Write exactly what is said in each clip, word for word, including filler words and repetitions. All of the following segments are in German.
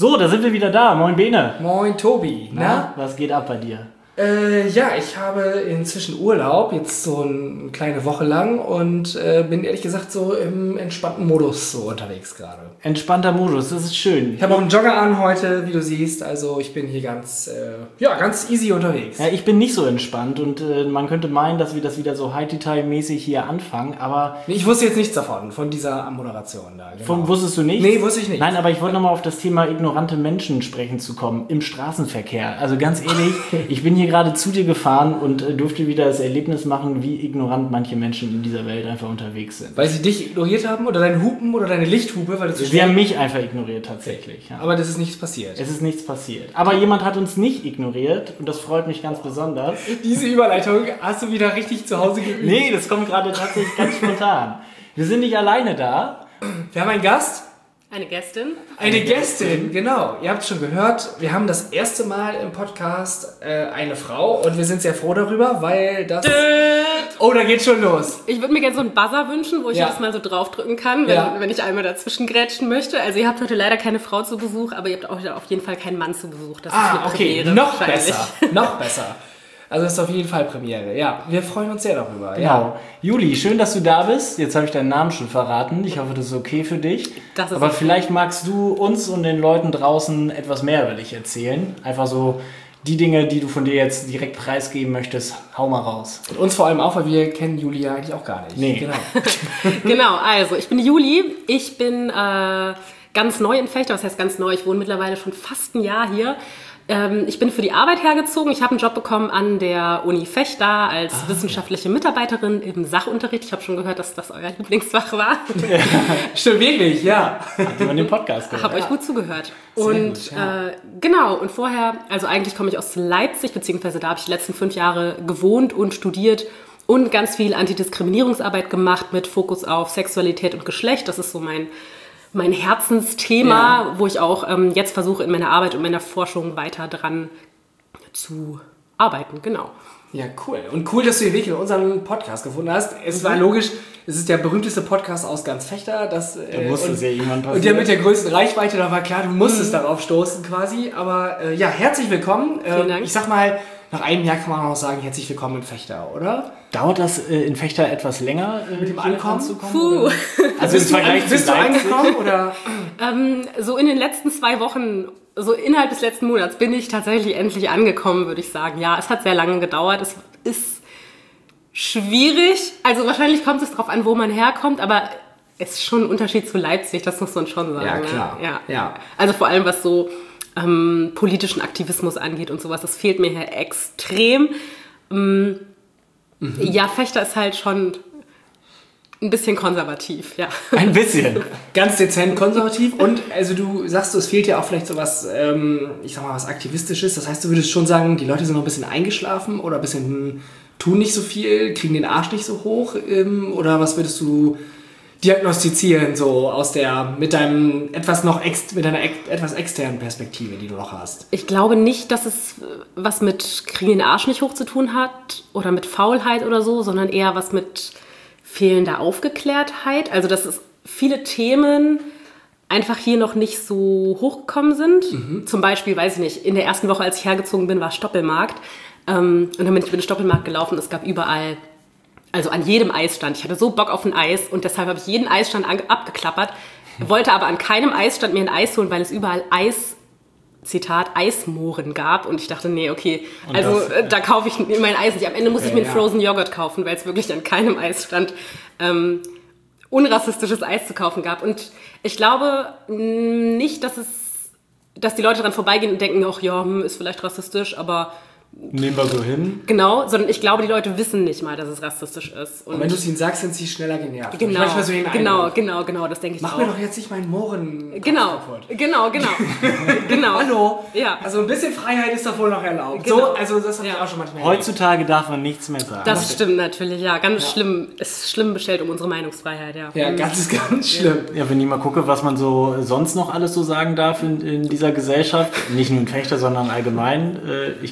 So, da sind wir wieder da. Moin Bene. Moin Tobi. Na, was geht ab bei dir? Äh, ja, ich habe inzwischen Urlaub, jetzt so eine kleine Woche lang und äh, bin ehrlich gesagt so im entspannten Modus so unterwegs gerade. Entspannter Modus, das ist schön. Ich habe auch einen Jogger an heute, wie du siehst, also ich bin hier ganz, äh, ja, ganz easy unterwegs. Ja, ich bin nicht so entspannt und äh, man könnte meinen, dass wir das wieder so High-Detail-mäßig hier anfangen, aber... Nee, ich wusste jetzt nichts davon, von dieser Moderation da. Genau. Von, wusstest du nicht? Nee, wusste ich nicht. Nein, aber ich wollte nochmal auf das Thema ignorante Menschen sprechen zu kommen im Straßenverkehr. Also ganz ehrlich, ich bin hier gerade zu dir gefahren und äh, durfte wieder das Erlebnis machen, wie ignorant manche Menschen in dieser Welt einfach unterwegs sind. Weil sie dich ignoriert haben oder deine Hupen oder deine Lichthupe, weil du zu Sie haben mich einfach ignoriert tatsächlich. Ja. Aber das ist nichts passiert. Es ist nichts passiert. Aber jemand hat uns nicht ignoriert und das freut mich ganz besonders. Diese Überleitung hast du wieder richtig zu Hause geübt. Nee, das kommt gerade tatsächlich ganz spontan. Wir sind nicht alleine da. Wir haben einen Gast. Eine Gästin. Eine Gästin, genau. Ihr habt es schon gehört, wir haben das erste Mal im Podcast äh, eine Frau und wir sind sehr froh darüber, weil das... Oh, da geht's schon los. Ich würde mir gerne so einen Buzzer wünschen, wo ich Ja. jedes Mal so draufdrücken kann, wenn, Ja. wenn ich einmal dazwischen grätschen möchte. Also ihr habt heute leider keine Frau zu Besuch, aber ihr habt auch auf jeden Fall keinen Mann zu Besuch. Das ist Ah, eine okay, Premiere noch wahrscheinlich. besser, noch besser. Also das ist auf jeden Fall Premiere. Ja, wir freuen uns sehr darüber. Genau. Ja. Juli, schön, dass du da bist. Jetzt habe ich deinen Namen schon verraten. Ich hoffe, das ist okay für dich. Das ist Aber okay. vielleicht magst du uns und den Leuten draußen etwas mehr über dich erzählen. Einfach so die Dinge, die du von dir jetzt direkt preisgeben möchtest, hau mal raus. Und uns vor allem auch, weil wir kennen Julia eigentlich auch gar nicht. Nee. Genau. Genau, also ich bin die Juli. Ich bin äh, ganz neu in Vechta. Was heißt ganz neu? Ich wohne mittlerweile schon fast ein Jahr hier. Ähm, ich bin für die Arbeit hergezogen. Ich habe einen Job bekommen an der Uni Vechta als Ah, wissenschaftliche Mitarbeiterin im Sachunterricht. Ich habe schon gehört, dass das euer Lieblingsfach war. Stimmt, wirklich, ja. Habt ihr mal den Podcast gehört? Habe euch gut zugehört. Sehr und gut, ja. äh, genau, und vorher, also eigentlich komme ich aus Leipzig, beziehungsweise da habe ich die letzten fünf Jahre gewohnt und studiert und ganz viel Antidiskriminierungsarbeit gemacht mit Fokus auf Sexualität und Geschlecht. Das ist so mein, mein Herzensthema, Ja. wo ich auch ähm, jetzt versuche, in meiner Arbeit und meiner Forschung weiter dran zu arbeiten. Genau. Ja, cool. Und cool, dass du den Weg in unseren Podcast gefunden hast. Es war logisch, es ist der berühmteste Podcast aus ganz Vechta. Das, Da äh, musste und, es ja irgendwann und passieren. der mit der größten Reichweite, da war klar, du musstest darauf stoßen quasi. Aber äh, ja, herzlich willkommen. Vielen Ähm, Dank. Ich sag mal, nach einem Jahr kann man auch noch sagen, herzlich willkommen in Vechta, oder? Dauert das äh, in Fechter etwas länger, äh, mit dem Ankommen? anzukommen? Puh. Oder? Also im Bist du, Vergleich zu bist du Leipzig? angekommen oder? Ähm, so in den letzten zwei Wochen, so innerhalb des letzten Monats bin ich tatsächlich endlich angekommen, würde ich sagen. Ja, es hat sehr lange gedauert. Es ist schwierig. Also wahrscheinlich kommt es darauf an, wo man herkommt, aber es ist schon ein Unterschied zu Leipzig, das muss man schon sagen. Ja, ne? klar. Ja. Ja. Also vor allem, was so ähm, politischen Aktivismus angeht und sowas, das fehlt mir hier extrem. Ähm, Mhm. Ja, Vechta ist halt schon ein bisschen konservativ, ja. Ein bisschen. Ganz dezent konservativ und also du sagst, es fehlt ja auch vielleicht so was, ähm, ich sag mal, was Aktivistisches. Das heißt, du würdest schon sagen, die Leute sind noch ein bisschen eingeschlafen oder ein bisschen hm, tun nicht so viel, kriegen den Arsch nicht so hoch ähm, oder was würdest du diagnostizieren so aus der mit deinem etwas noch ex, mit deiner ex, etwas externen Perspektive, die du noch hast? Ich glaube nicht, dass es was mit kriegen den Arsch nicht hoch zu tun hat oder mit Faulheit oder so, sondern eher was mit fehlender Aufgeklärtheit. Also dass es viele Themen einfach hier noch nicht so hochgekommen sind. Mhm. Zum Beispiel, weiß ich nicht, in der ersten Woche, als ich hergezogen bin, war Stoppelmarkt. Ähm, und dann bin ich über den Stoppelmarkt gelaufen. Es gab überall, also an jedem Eisstand. Ich hatte so Bock auf ein Eis und deshalb habe ich jeden Eisstand ange- abgeklappert, wollte aber an keinem Eisstand mir ein Eis holen, weil es überall Eis, Zitat, Eismohren gab. Und ich dachte, nee, okay, Und also das- äh, da kaufe ich mein Eis nicht. Am Ende muss ich Okay, mir ja. Frozen Joghurt kaufen, weil es wirklich an keinem Eisstand ähm, unrassistisches Eis zu kaufen gab. Und ich glaube mh, nicht, dass es, dass die Leute daran vorbeigehen und denken, ach ja, hm, ist vielleicht rassistisch, aber Nehmen wir so hin. genau, sondern ich glaube, die Leute wissen nicht mal, dass es rassistisch ist. Und wenn du es ihnen sagst, sind sie schneller genervt. genau, Manchmal so den genau, Eindruck. genau, genau, das denke ich Mach auch. mir doch jetzt nicht meinen Mohren. Genau, kaputt. genau, genau, genau. Hallo? Ja. Also ein bisschen Freiheit ist doch wohl noch erlaubt. Genau. So, also das habe ich Ja. auch schon manchmal erlebt. Heutzutage darf man nichts mehr sagen. Das stimmt natürlich, ja. Ganz schlimm. Es ist schlimm bestellt um unsere Meinungsfreiheit, ja. Ja, ganz, ganz schlimm. Ja, wenn ich mal gucke, was man so sonst noch alles so sagen darf in, in dieser Gesellschaft, nicht nur in Fechter, sondern allgemein, äh, ich glaube, man darf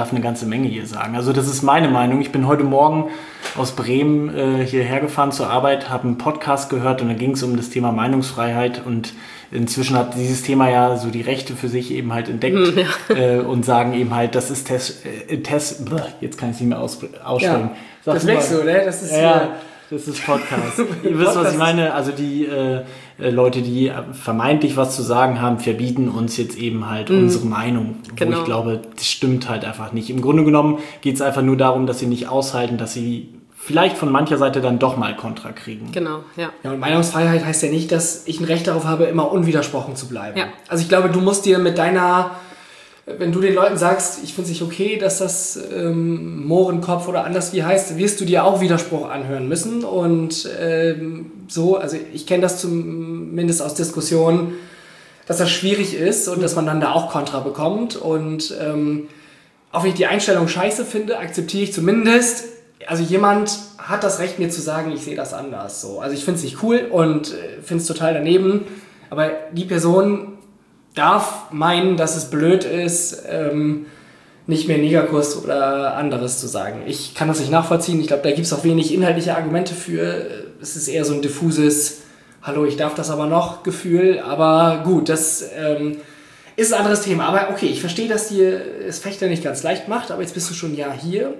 darf eine ganze Menge hier sagen. Also das ist meine Meinung. Ich bin heute Morgen aus Bremen äh, hierher gefahren zur Arbeit, habe einen Podcast gehört und da ging es um das Thema Meinungsfreiheit und inzwischen hat dieses Thema ja so die Rechte für sich eben halt entdeckt Hm, ja. äh, und sagen eben halt, das ist Test, äh, Test bleh, jetzt kann ich es nicht mehr aus, aussprechen. Ja, das merkst du, ne? Das ist ja, äh, ja, das ist Podcast. Ihr wisst, was ich meine. Also die äh, äh, Leute, die vermeintlich was zu sagen haben, verbieten uns jetzt eben halt Mhm. unsere Meinung. Wo Genau. ich glaube, das stimmt halt einfach nicht. Im Grunde genommen geht es einfach nur darum, dass sie nicht aushalten, dass sie vielleicht von mancher Seite dann doch mal Kontra kriegen. Genau, ja. Ja, und Meinungsfreiheit heißt ja nicht, dass ich ein Recht darauf habe, immer unwidersprochen zu bleiben. Ja. Also ich glaube, du musst dir mit deiner, wenn du den Leuten sagst, ich finde es nicht okay, dass das ähm, Mohrenkopf oder anders wie heißt, wirst du dir auch Widerspruch anhören müssen. Und ähm, so, also ich kenne das zumindest aus Diskussionen, dass das schwierig ist und dass man dann da auch Kontra bekommt. Und ähm, auch wenn ich die Einstellung scheiße finde, akzeptiere ich zumindest, also jemand hat das Recht, mir zu sagen, ich sehe das anders. So. Also ich finde es nicht cool und äh, finde es total daneben. Aber die Person darf meinen, dass es blöd ist, ähm, nicht mehr Negerkuss oder anderes zu sagen. Ich kann das nicht nachvollziehen. Ich glaube, da gibt es auch wenig inhaltliche Argumente für. Es ist eher so ein diffuses, hallo, ich darf das aber noch Gefühl. Aber gut, das ähm, ist ein anderes Thema. Aber okay, ich verstehe, dass dir es Fechter nicht ganz leicht macht, aber jetzt bist du schon ein Jahr hier.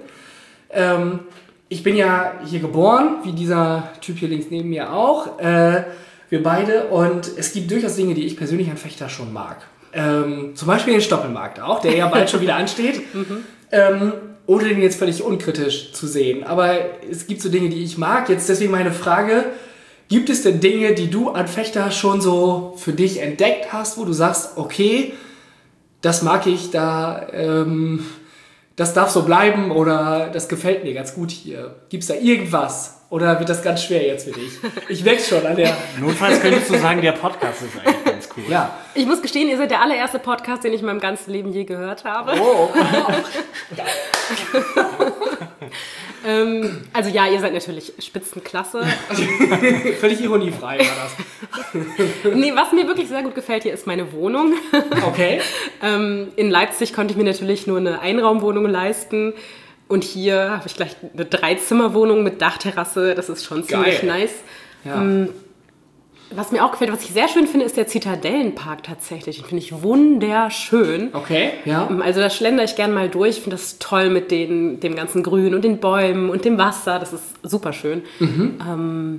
Ähm, ich bin ja hier geboren, wie dieser Typ hier links neben mir auch. Äh, wir beide. Und es gibt durchaus Dinge, die ich persönlich an Fechter schon mag. Ähm, zum Beispiel den Stoppelmarkt auch, der ja bald schon wieder ansteht. Mhm. Ähm, ohne den jetzt völlig unkritisch zu sehen. Aber es gibt so Dinge, die ich mag. Jetzt deswegen meine Frage, gibt es denn Dinge, die du an Fechter schon so für dich entdeckt hast, wo du sagst, okay, das mag ich, da... Ähm, das darf so bleiben oder das gefällt mir ganz gut hier. Gibt's da irgendwas? Oder wird das ganz schwer jetzt für dich? Ich wächst schon an der... Notfalls könntest du sagen, der Podcast ist eigentlich ganz cool. Ja. Ich muss gestehen, ihr seid der allererste Podcast, den ich in meinem ganzen Leben je gehört habe. Oh. ähm, also ja, ihr seid natürlich Spitzenklasse. Völlig ironiefrei war das. Nee, was mir wirklich sehr gut gefällt hier, ist meine Wohnung. Okay. ähm, in Leipzig konnte ich mir natürlich nur eine Einraumwohnung leisten. Und hier habe ich gleich eine Dreizimmerwohnung mit Dachterrasse. Das ist schon ziemlich Geil. nice. Ja. Ähm, was mir auch gefällt, was ich sehr schön finde, ist der Zitadellenpark tatsächlich. Den finde ich wunderschön. Okay, ja. Also da schlendere ich gerne mal durch. Ich finde das toll mit den, dem ganzen Grün und den Bäumen und dem Wasser. Das ist super schön. Mhm. Ähm,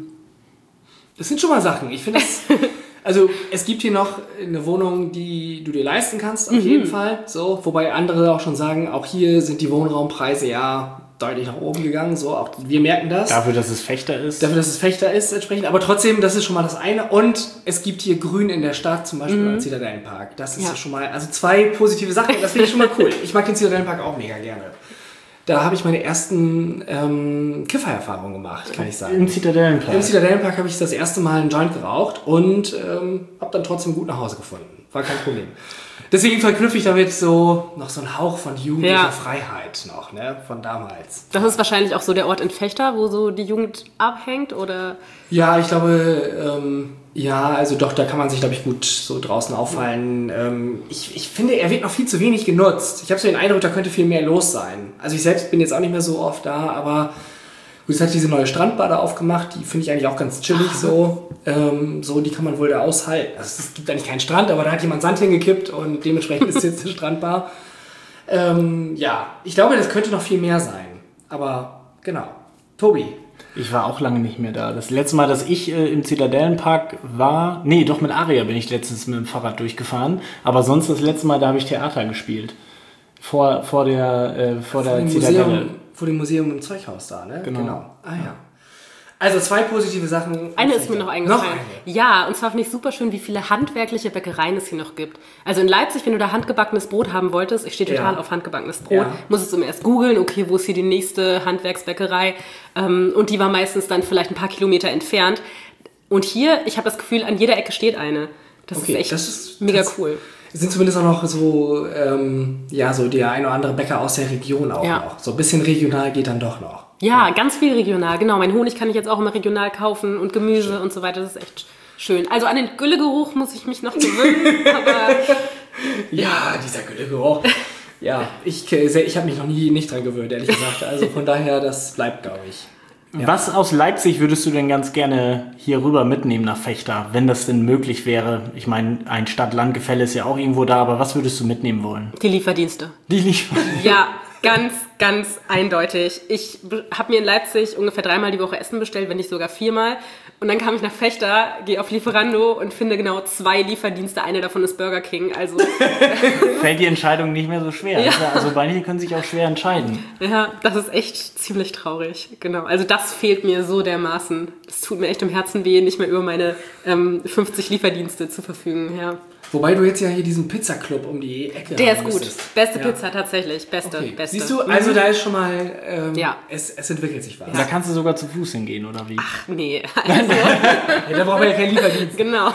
Das sind schon mal Sachen. Ich finde das... Also es gibt hier noch eine Wohnung, die du dir leisten kannst, auf Mhm. jeden Fall. So, wobei andere auch schon sagen, auch hier sind die Wohnraumpreise ja deutlich nach oben gegangen. So, auch wir merken das. Dafür, dass es Fechter ist. Dafür, dass es Fechter ist entsprechend. Aber trotzdem, das ist schon mal das eine. Und es gibt hier Grün in der Stadt, zum Beispiel beim Zitadellenpark. Das ist ja. Ja. schon mal, also zwei positive Sachen. Das finde ich schon mal cool. Ich mag den Zitadellenpark auch mega gerne. Da habe ich meine ersten ähm, Kiffererfahrungen gemacht, kann ich sagen. Im Zitadellenpark. Im Zitadellenpark habe ich das erste Mal einen Joint geraucht und ähm, habe dann trotzdem gut nach Hause gefunden. War kein Problem. Deswegen verknüpfe ich damit so noch so einen Hauch von jugendlicher Ja. Freiheit noch, ne, von damals. das ist wahrscheinlich auch so der Ort in Fechter, wo so die Jugend abhängt, oder? Ja, ich glaube, ähm, ja, also doch, da kann man sich, glaube ich, gut so draußen auffallen. Ähm, ich, ich finde, er wird noch viel zu wenig genutzt. Ich habe so den Eindruck, da könnte viel mehr los sein. Also ich selbst bin jetzt auch nicht mehr so oft da, aber gut, es hat diese neue Strandbar da aufgemacht, die finde ich eigentlich auch ganz chillig so. Ähm, so, die kann man wohl da aushalten. Also es gibt eigentlich keinen Strand, aber da hat jemand Sand hingekippt und dementsprechend ist jetzt eine Strandbar. Ähm, ja, ich glaube, das könnte noch viel mehr sein. Aber genau. Tobi. Ich war auch lange nicht mehr da. Das letzte Mal, dass ich äh, im Zitadellenpark war, nee, doch mit Aria bin ich letztens mit dem Fahrrad durchgefahren. Aber sonst das letzte Mal, da habe ich Theater gespielt. Vor, vor der, äh, vor Vor der dem, Zitadelle. Museum, vor dem Museum im Zeughaus da, ne? Genau. Ah ja. Also zwei positive Sachen. Eine ist mir noch eingefallen. Noch eine? Ja, und zwar finde ich super schön, wie viele handwerkliche Bäckereien es hier noch gibt. Also in Leipzig, wenn du da handgebackenes Brot haben wolltest, ich stehe total Ja. auf handgebackenes Brot, Ja. musstest du immer erst googeln, okay, wo ist hier die nächste Handwerksbäckerei? Ähm, und die war meistens dann vielleicht ein paar Kilometer entfernt. Und hier, ich habe das Gefühl, an jeder Ecke steht eine. Das Okay, ist echt das ist- mega das- cool. Es sind zumindest auch noch so, ähm, ja, so der ein oder andere Bäcker aus der Region auch Ja. noch. So ein bisschen regional geht dann doch noch. Ja, ganz viel regional, genau. Mein Honig kann ich jetzt auch immer regional kaufen und Gemüse und so weiter. Das ist echt schön. Also an den Güllegeruch muss ich mich noch gewöhnen, aber Ja, dieser Güllegeruch. Ja, ich, ich habe mich noch nie nicht dran gewöhnt, ehrlich gesagt. Also von daher, das bleibt, glaube ich. Ja. Was aus Leipzig würdest du denn ganz gerne hier rüber mitnehmen nach Fechter, wenn das denn möglich wäre? Ich meine, ein Stadt-Land-Gefälle ist ja auch irgendwo da, aber was würdest du mitnehmen wollen? Die Lieferdienste. Die Lieferdienste? Ja, ganz, ganz eindeutig. Ich habe mir in Leipzig ungefähr dreimal die Woche Essen bestellt, wenn nicht sogar viermal. Und dann kam ich nach Fechter, gehe auf Lieferando und finde genau zwei Lieferdienste. Eine davon ist Burger King. Also fällt die Entscheidung nicht mehr so schwer. Ja. Also manche können sich auch schwer entscheiden. Ja, das ist echt ziemlich traurig. Genau. Also das fehlt mir so dermaßen. Es tut mir echt im Herzen weh, nicht mehr über meine ähm, fünfzig Lieferdienste zu verfügen. Ja. Wobei du jetzt ja hier diesen Pizzaclub um die Ecke Der ist gut. Müsstest. Beste ja. Beste tatsächlich. Beste, okay. beste. Siehst du, also da ist schon mal, ähm, ja. es, es entwickelt sich was. Da kannst du sogar zu Fuß hingehen, oder wie? Ach nee. Also. Ja, da brauchen wir ja keinen Lieferdienst. Genau.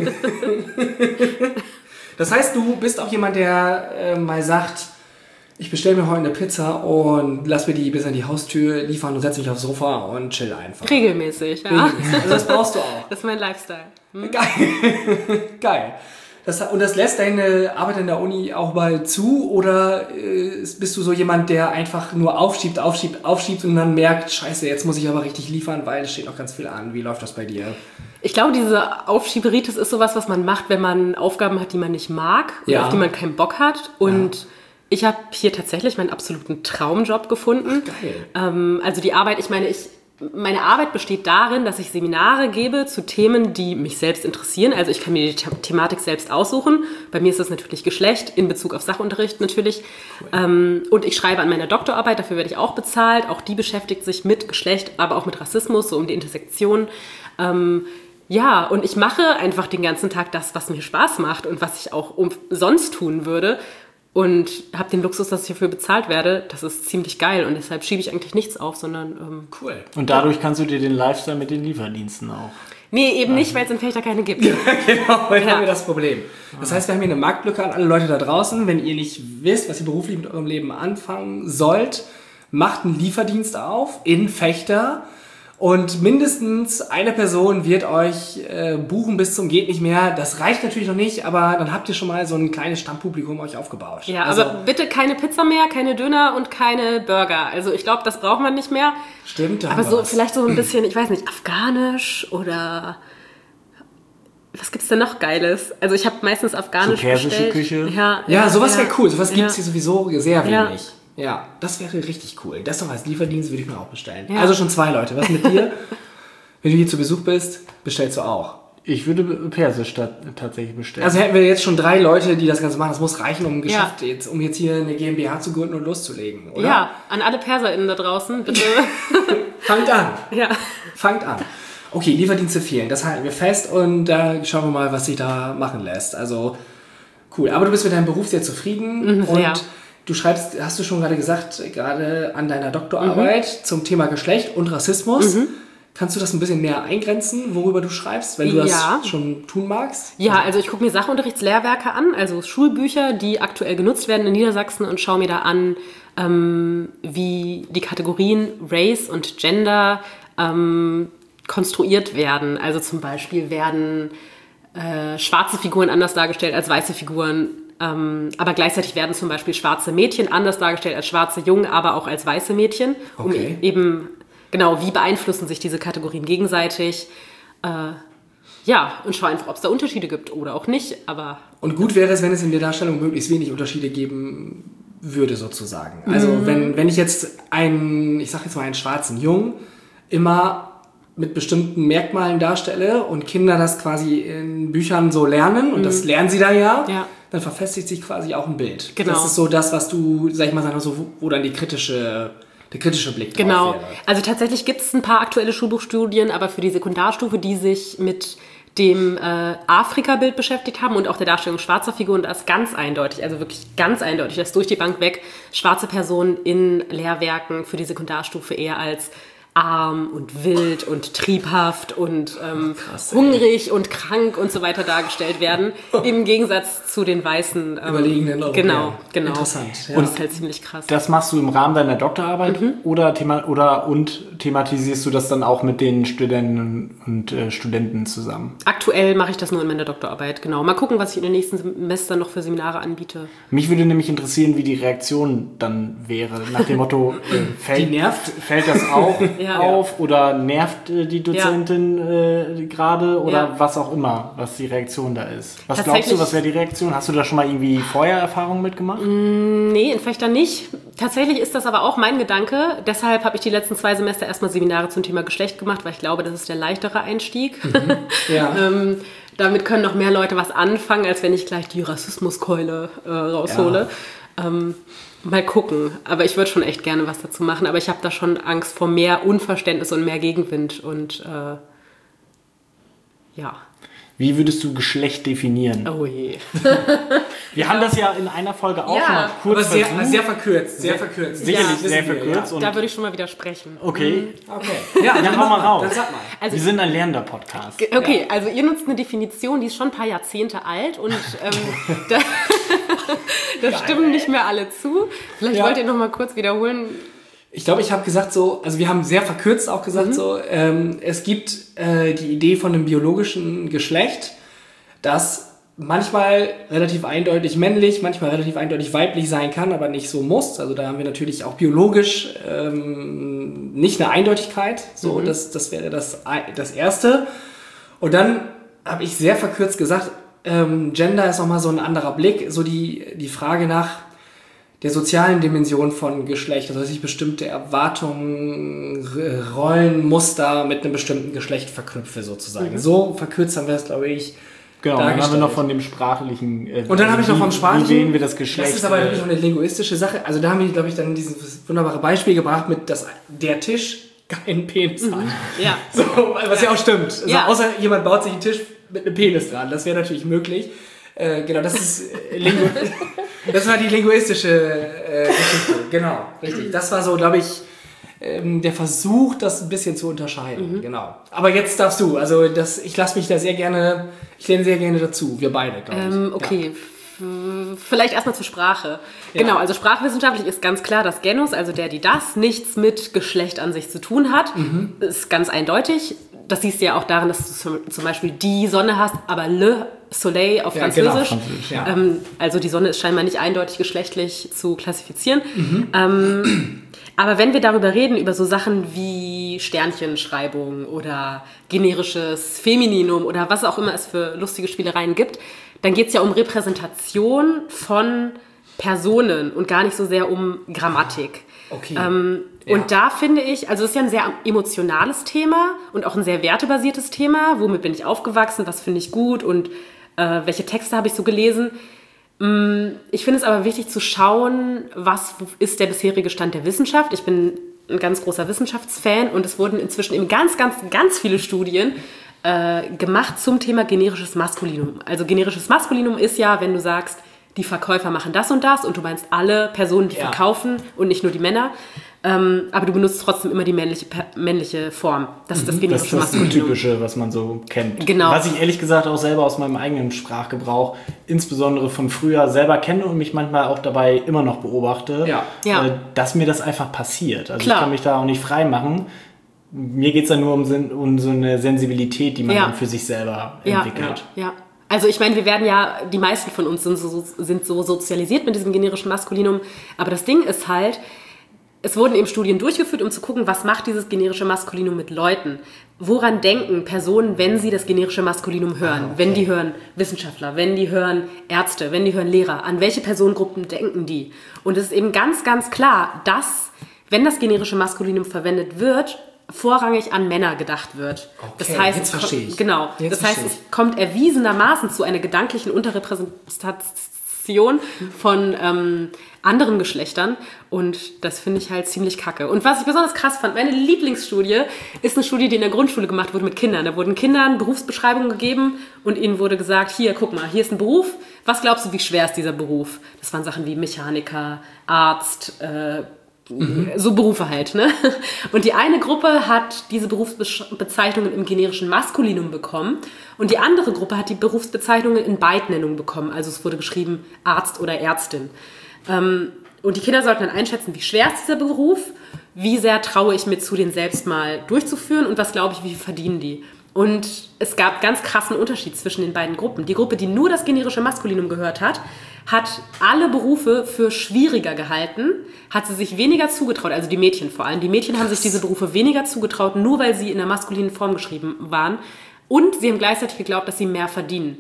Das heißt, du bist auch jemand, der äh, mal sagt, ich bestelle mir heute eine Pizza und lass mir die bis an die Haustür liefern und setze mich aufs Sofa und chill einfach. Regelmäßig, ja. Regelmäßig. Also das brauchst du auch. Das ist mein Lifestyle. Hm? Geil. Geil. Das, und das lässt deine Arbeit in der Uni auch mal zu oder äh, bist du so jemand, der einfach nur aufschiebt, aufschiebt, aufschiebt und dann merkt, scheiße, jetzt muss ich aber richtig liefern, weil es steht noch ganz viel an. Wie läuft das bei dir? Ich glaube, diese Aufschieberitis ist sowas, was man macht, wenn man Aufgaben hat, die man nicht mag oder ja. auf die man keinen Bock hat. Und ja. ich habe hier tatsächlich meinen absoluten Traumjob gefunden. Ach, geil. Ähm, also die Arbeit, ich meine, ich Meine Arbeit besteht darin, dass ich Seminare gebe zu Themen, die mich selbst interessieren. Also ich kann mir die The- Thematik selbst aussuchen. Bei mir ist das natürlich Geschlecht, in Bezug auf Sachunterricht natürlich. Cool. Ähm, und ich schreibe an meiner Doktorarbeit, dafür werde ich auch bezahlt. Auch die beschäftigt sich mit Geschlecht, aber auch mit Rassismus, so um die Intersektion. Ähm, ja, und ich mache einfach den ganzen Tag das, was mir Spaß macht und was ich auch umsonst tun würde. Und habe den Luxus, dass ich dafür bezahlt werde. Das ist ziemlich geil und deshalb schiebe ich eigentlich nichts auf, sondern... Ähm, cool. Und dadurch kannst du dir den Lifestyle mit den Lieferdiensten auch... Nee, eben nicht, weil es in Fechter keine gibt. Ja, genau, dann Ja. haben wir das Problem. Das heißt, wir haben hier eine Marktlücke an alle Leute da draußen. Wenn ihr nicht wisst, was ihr beruflich mit eurem Leben anfangen sollt, macht einen Lieferdienst auf in Fechter. Und mindestens eine Person wird euch äh, buchen bis zum geht nicht mehr. Das reicht natürlich noch nicht, aber dann habt ihr schon mal so ein kleines Stammpublikum euch aufgebaut. Ja, also, aber bitte keine Pizza mehr, keine Döner und keine Burger. Also ich glaube, das braucht man nicht mehr. Stimmt, da aber haben wir so was. vielleicht so ein bisschen, ich weiß nicht, afghanisch oder was gibt's denn noch Geiles? Also ich habe meistens afghanisch So persische bestellt. Küche? Ja, Ja, ja, sowas ja. wäre cool. Sowas gibt es Ja. hier sowieso sehr Ja. wenig. Ja, das wäre richtig cool. Das doch als Lieferdienst würde ich mir auch bestellen. Ja. Also schon zwei Leute. Was mit dir? Wenn du hier zu Besuch bist, bestellst du auch. Ich würde Persisch ta- tatsächlich bestellen. Also hätten wir jetzt schon drei Leute, die das Ganze machen. Das muss reichen, um ein Ja. Geschäft jetzt, um jetzt hier eine GmbH zu gründen und loszulegen, oder? Ja, an alle PerserInnen da draußen, bitte. Fangt an. ja. Fangt an. Okay, Lieferdienste fehlen. Das halten wir fest und da schauen wir mal, was sich da machen lässt. Also cool. Aber du bist mit deinem Beruf sehr zufrieden Mhm, sehr. und du schreibst, hast du schon gerade gesagt, gerade an deiner Doktorarbeit Mhm. zum Thema Geschlecht und Rassismus. Mhm. Kannst du das ein bisschen näher eingrenzen, worüber du schreibst, wenn du das Ja. schon tun magst? Ja, also ich gucke mir Sachunterrichtslehrwerke an, also Schulbücher, die aktuell genutzt werden in Niedersachsen und schaue mir da an, ähm, wie die Kategorien Race und Gender ähm, konstruiert werden. Also zum Beispiel werden äh, schwarze Figuren anders dargestellt als weiße Figuren, ähm, aber gleichzeitig werden zum Beispiel schwarze Mädchen anders dargestellt als schwarze Jungen, aber auch als weiße Mädchen, um Okay. eben... Genau, wie beeinflussen sich diese Kategorien gegenseitig? Äh, ja, und schau einfach, ob es da Unterschiede gibt oder auch nicht. Aber Und gut wäre es, wenn es in der Darstellung möglichst wenig Unterschiede geben würde, sozusagen. Also Mhm. wenn, wenn ich jetzt einen, ich sag jetzt mal einen schwarzen Jungen, immer mit bestimmten Merkmalen darstelle und Kinder das quasi in Büchern so lernen, und das lernen sie da ja, Ja. dann verfestigt sich quasi auch ein Bild. Genau. Das ist so das, was du, sag ich mal, sagen wir so, wo- wo dann die kritische... der kritische Blick genau, drauf wäre. also tatsächlich gibt es ein paar aktuelle Schulbuchstudien, aber für die Sekundarstufe, die sich mit dem äh, Afrika-Bild beschäftigt haben und auch der Darstellung schwarzer Figuren, da ist ganz eindeutig, also wirklich ganz eindeutig, dass durch die Bank weg schwarze Personen in Lehrwerken für die Sekundarstufe eher als arm und wild und triebhaft und ähm, Krass, hungrig und krank und so weiter dargestellt werden, im Gegensatz zu den weißen ähm, überlegenen Europäern. Genau, genau. Interessant. Ja. Und das ist halt ziemlich krass. Das machst du im Rahmen deiner Doktorarbeit mhm. oder, thema oder und thematisierst du das dann auch mit den Studenten und äh, Studenten zusammen? Aktuell mache ich das nur in meiner Doktorarbeit, genau. Mal gucken, was ich in den nächsten Semestern noch für Seminare anbiete. Mich würde nämlich interessieren, wie die Reaktion dann wäre, nach dem Motto, äh, fällt, die nervt? fällt das auch ja. auf oder nervt äh, die Dozentin ja. äh, gerade oder ja. was auch immer, was die Reaktion da ist. Was glaubst du, was wäre die Reaktion? Hast du da schon mal irgendwie Vorher-Erfahrungen mitgemacht? Mm, nee, in Fechter nicht. Tatsächlich ist das aber auch mein Gedanke. Deshalb habe ich die letzten zwei Semester erstmal Seminare zum Thema Geschlecht gemacht, weil ich glaube, das ist der leichtere Einstieg. Mhm. Ja. ähm, damit können noch mehr Leute was anfangen, als wenn ich gleich die Rassismuskeule äh, raushole. Ja. Ähm, mal gucken. Aber ich würde schon echt gerne was dazu machen. Aber ich habe da schon Angst vor mehr Unverständnis und mehr Gegenwind. Und äh, ja. Wie würdest du Geschlecht definieren? Oh je. Wir haben das ja in einer Folge auch ja, schon mal kurz aber sehr, versucht. sehr verkürzt. Sehr verkürzt. Sicherlich ja, sehr wir, verkürzt. Ja. Und da würde ich schon mal widersprechen. Okay. Okay. Ja, dann hau mal raus. Dann sag mal. Also, wir sind ein lernender Podcast. Okay, also ihr nutzt eine Definition, die ist schon ein paar Jahrzehnte alt und ähm, da, da stimmen nicht mehr alle zu. Vielleicht ja. wollt ihr noch mal kurz wiederholen. Ich glaube, ich habe gesagt so, also wir haben sehr verkürzt auch gesagt mhm. so, ähm, es gibt äh, die Idee von einem biologischen Geschlecht, das manchmal relativ eindeutig männlich, manchmal relativ eindeutig weiblich sein kann, aber nicht so muss. Also da haben wir natürlich auch biologisch ähm, nicht eine Eindeutigkeit. So, mhm. das, das wäre das, das Erste. Und dann habe ich sehr verkürzt gesagt, ähm, Gender ist nochmal so ein anderer Blick, so die, die Frage nach der sozialen Dimension von Geschlecht, also dass ich bestimmte Erwartungen, Rollenmuster mit einem bestimmten Geschlecht verknüpfe sozusagen. Mhm. So verkürzt haben wir es, glaube ich, genau, dann haben wir noch von dem sprachlichen... Äh, und dann habe ich noch vom Sprachlichen... Wie wählen wir das Geschlecht? Das ist aber wirklich noch eine linguistische Sache. Also da haben wir, glaube ich, dann dieses wunderbare Beispiel gebracht mit, dass der Tisch keinen Penis hat. Ja. So, was ja, ja auch stimmt. Also ja. Außer jemand baut sich einen Tisch mit einem Penis dran. Das wäre natürlich möglich. Äh, genau, das ist äh, Lingu das war die linguistische äh, Geschichte. Genau, richtig. Das war so, glaube ich, ähm, der Versuch, das ein bisschen zu unterscheiden. Mhm. Genau. Aber jetzt darfst du. Also das, ich lasse mich da sehr gerne, ich lerne sehr gerne dazu. Wir beide, glaube ich. Ähm, okay. Ja. Vielleicht erstmal zur Sprache. Ja. Genau, also sprachwissenschaftlich ist ganz klar, dass Genus, also der, die, das, nichts mit Geschlecht an sich zu tun hat. Mhm. Ist ganz eindeutig. Das siehst du ja auch daran, dass du zum Beispiel die Sonne hast, aber le Soleil auf Französisch. Ja, genau, Französisch ja. ähm, also die Sonne ist scheinbar nicht eindeutig geschlechtlich zu klassifizieren. Mhm. Ähm, aber wenn wir darüber reden, über so Sachen wie Sternchenschreibung oder generisches Femininum oder was auch immer es für lustige Spielereien gibt, dann geht es ja um Repräsentation von Personen und gar nicht so sehr um Grammatik. Okay. Ähm, ja. Und da finde ich, also es ist ja ein sehr emotionales Thema und auch ein sehr wertebasiertes Thema. Womit bin ich aufgewachsen? Was finde ich gut? Und äh, welche Texte habe ich so gelesen? Ich finde es aber wichtig zu schauen, was ist der bisherige Stand der Wissenschaft. Ich bin ein ganz großer Wissenschaftsfan und es wurden inzwischen eben ganz, ganz, ganz viele Studien äh, gemacht zum Thema generisches Maskulinum. Also generisches Maskulinum ist ja, wenn du sagst, die Verkäufer machen das und das und du meinst alle Personen, die ja. verkaufen und nicht nur die Männer. Ähm, aber du benutzt trotzdem immer die männliche, männliche Form. Das ist das generische Maskulinum. Das ist das Typische, was man so kennt. Genau. Was ich ehrlich gesagt auch selber aus meinem eigenen Sprachgebrauch, insbesondere von früher, selber kenne und mich manchmal auch dabei immer noch beobachte, ja. Ja. Äh, dass mir das einfach passiert. Also Klar. ich kann mich da auch nicht frei machen. Mir geht es dann nur um, um so eine Sensibilität, die man ja. dann für sich selber entwickelt. Ja, ja. Also ich meine, wir werden ja, die meisten von uns sind so, sind so sozialisiert mit diesem generischen Maskulinum. Aber das Ding ist halt, es wurden eben Studien durchgeführt, um zu gucken, was macht dieses generische Maskulinum mit Leuten? Woran denken Personen, wenn sie das generische Maskulinum hören? Okay. Wenn die hören Wissenschaftler, wenn die hören Ärzte, wenn die hören Lehrer, an welche Personengruppen denken die? Und es ist eben ganz, ganz klar, dass, wenn das generische Maskulinum verwendet wird, vorrangig an Männer gedacht wird. Okay, das heißt, jetzt verstehe ich. Genau. Jetzt das heißt, es kommt erwiesenermaßen zu einer gedanklichen Unterrepräsentation von ähm, anderen Geschlechtern und das finde ich halt ziemlich kacke. Und was ich besonders krass fand, meine Lieblingsstudie ist eine Studie, die in der Grundschule gemacht wurde mit Kindern. Da wurden Kindern Berufsbeschreibungen gegeben und ihnen wurde gesagt, hier, guck mal, hier ist ein Beruf. Was glaubst du, wie schwer ist dieser Beruf? Das waren Sachen wie Mechaniker, Arzt, äh, mhm. so Berufe halt, ne? Und die eine Gruppe hat diese Berufsbezeichnungen im generischen Maskulinum bekommen und die andere Gruppe hat die Berufsbezeichnungen in Beidnennung bekommen. Also es wurde geschrieben Arzt oder Ärztin. Ähm, und die Kinder sollten dann einschätzen, wie schwer ist dieser Beruf, wie sehr traue ich mir zu, den selbst mal durchzuführen und was glaube ich, wie viel verdienen die. Und es gab ganz krassen Unterschied zwischen den beiden Gruppen. Die Gruppe, die nur das generische Maskulinum gehört hat, hat alle Berufe für schwieriger gehalten, hat sie sich weniger zugetraut, also die Mädchen vor allem. Die Mädchen haben sich diese Berufe weniger zugetraut, nur weil sie in der maskulinen Form geschrieben waren. Und sie haben gleichzeitig geglaubt, dass sie mehr verdienen.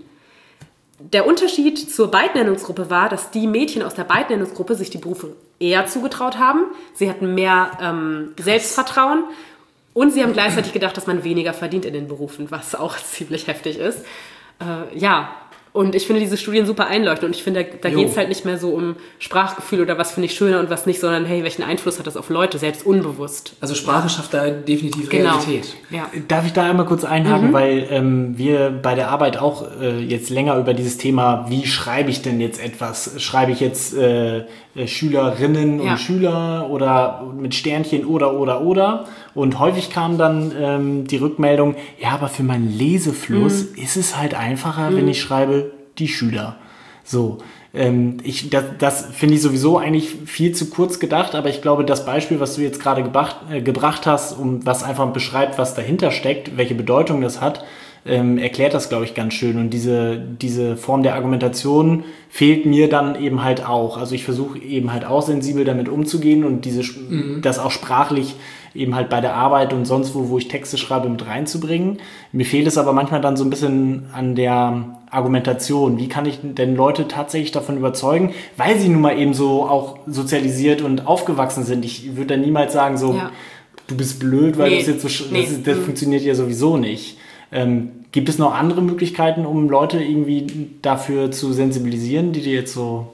Der Unterschied zur Beidnennungsgruppe war, dass die Mädchen aus der Beidnennungsgruppe sich die Berufe eher zugetraut haben. Sie hatten mehr ähm, Selbstvertrauen. Und sie haben gleichzeitig gedacht, dass man weniger verdient in den Berufen, was auch ziemlich heftig ist. Äh, ja, und ich finde diese Studien super einleuchtend. Und ich finde, da, da geht es halt nicht mehr so um Sprachgefühl oder was finde ich schöner und was nicht, sondern hey, welchen Einfluss hat das auf Leute, selbst unbewusst. Also Sprache schafft da definitiv genau. Realität. Ja. Darf ich da einmal kurz einhaken, mhm. weil ähm, wir bei der Arbeit auch äh, jetzt länger über dieses Thema, wie schreibe ich denn jetzt etwas? Schreibe ich jetzt äh, Schülerinnen ja. und Schüler oder mit Sternchen oder, oder, oder? Und häufig kam dann ähm, die Rückmeldung, ja, aber für meinen Lesefluss mhm. ist es halt einfacher, mhm. wenn ich schreibe, die Schüler. So, ähm, ich, das, das finde ich sowieso eigentlich viel zu kurz gedacht, aber ich glaube, das Beispiel, was du jetzt gerade gebracht, äh, gebracht hast, um was einfach beschreibt, was dahinter steckt, welche Bedeutung das hat, ähm, erklärt das, glaube ich, ganz schön. Und diese, diese Form der Argumentation fehlt mir dann eben halt auch. Also ich versuche eben halt auch sensibel damit umzugehen und diese, mhm. das auch sprachlich eben halt bei der Arbeit und sonst wo, wo ich Texte schreibe, mit reinzubringen. Mir fehlt es aber manchmal dann so ein bisschen an der Argumentation. Wie kann ich denn Leute tatsächlich davon überzeugen, weil sie nun mal eben so auch sozialisiert und aufgewachsen sind. Ich würde dann niemals sagen so, ja. du bist blöd, weil nee. das jetzt so, nee. das, das mhm. funktioniert ja sowieso nicht. Ähm, gibt es noch andere Möglichkeiten, um Leute irgendwie dafür zu sensibilisieren, die dir jetzt so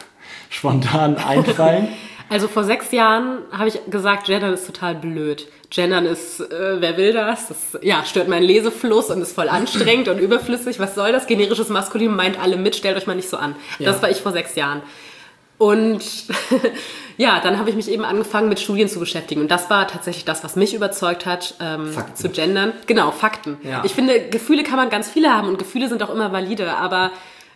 spontan einfallen? Also vor sechs Jahren habe ich gesagt, Gendern ist total blöd. Gendern ist, äh, wer will das? Das ja, stört meinen Lesefluss und ist voll anstrengend und überflüssig. Was soll das? Generisches Maskulinum meint alle mit, stellt euch mal nicht so an. Ja. Das war ich vor sechs Jahren. Und ja, dann habe ich mich eben angefangen, mit Studien zu beschäftigen. Und das war tatsächlich das, was mich überzeugt hat, ähm, zu gendern. Genau, Fakten. Ja. Ich finde, Gefühle kann man ganz viele haben und Gefühle sind auch immer valide, aber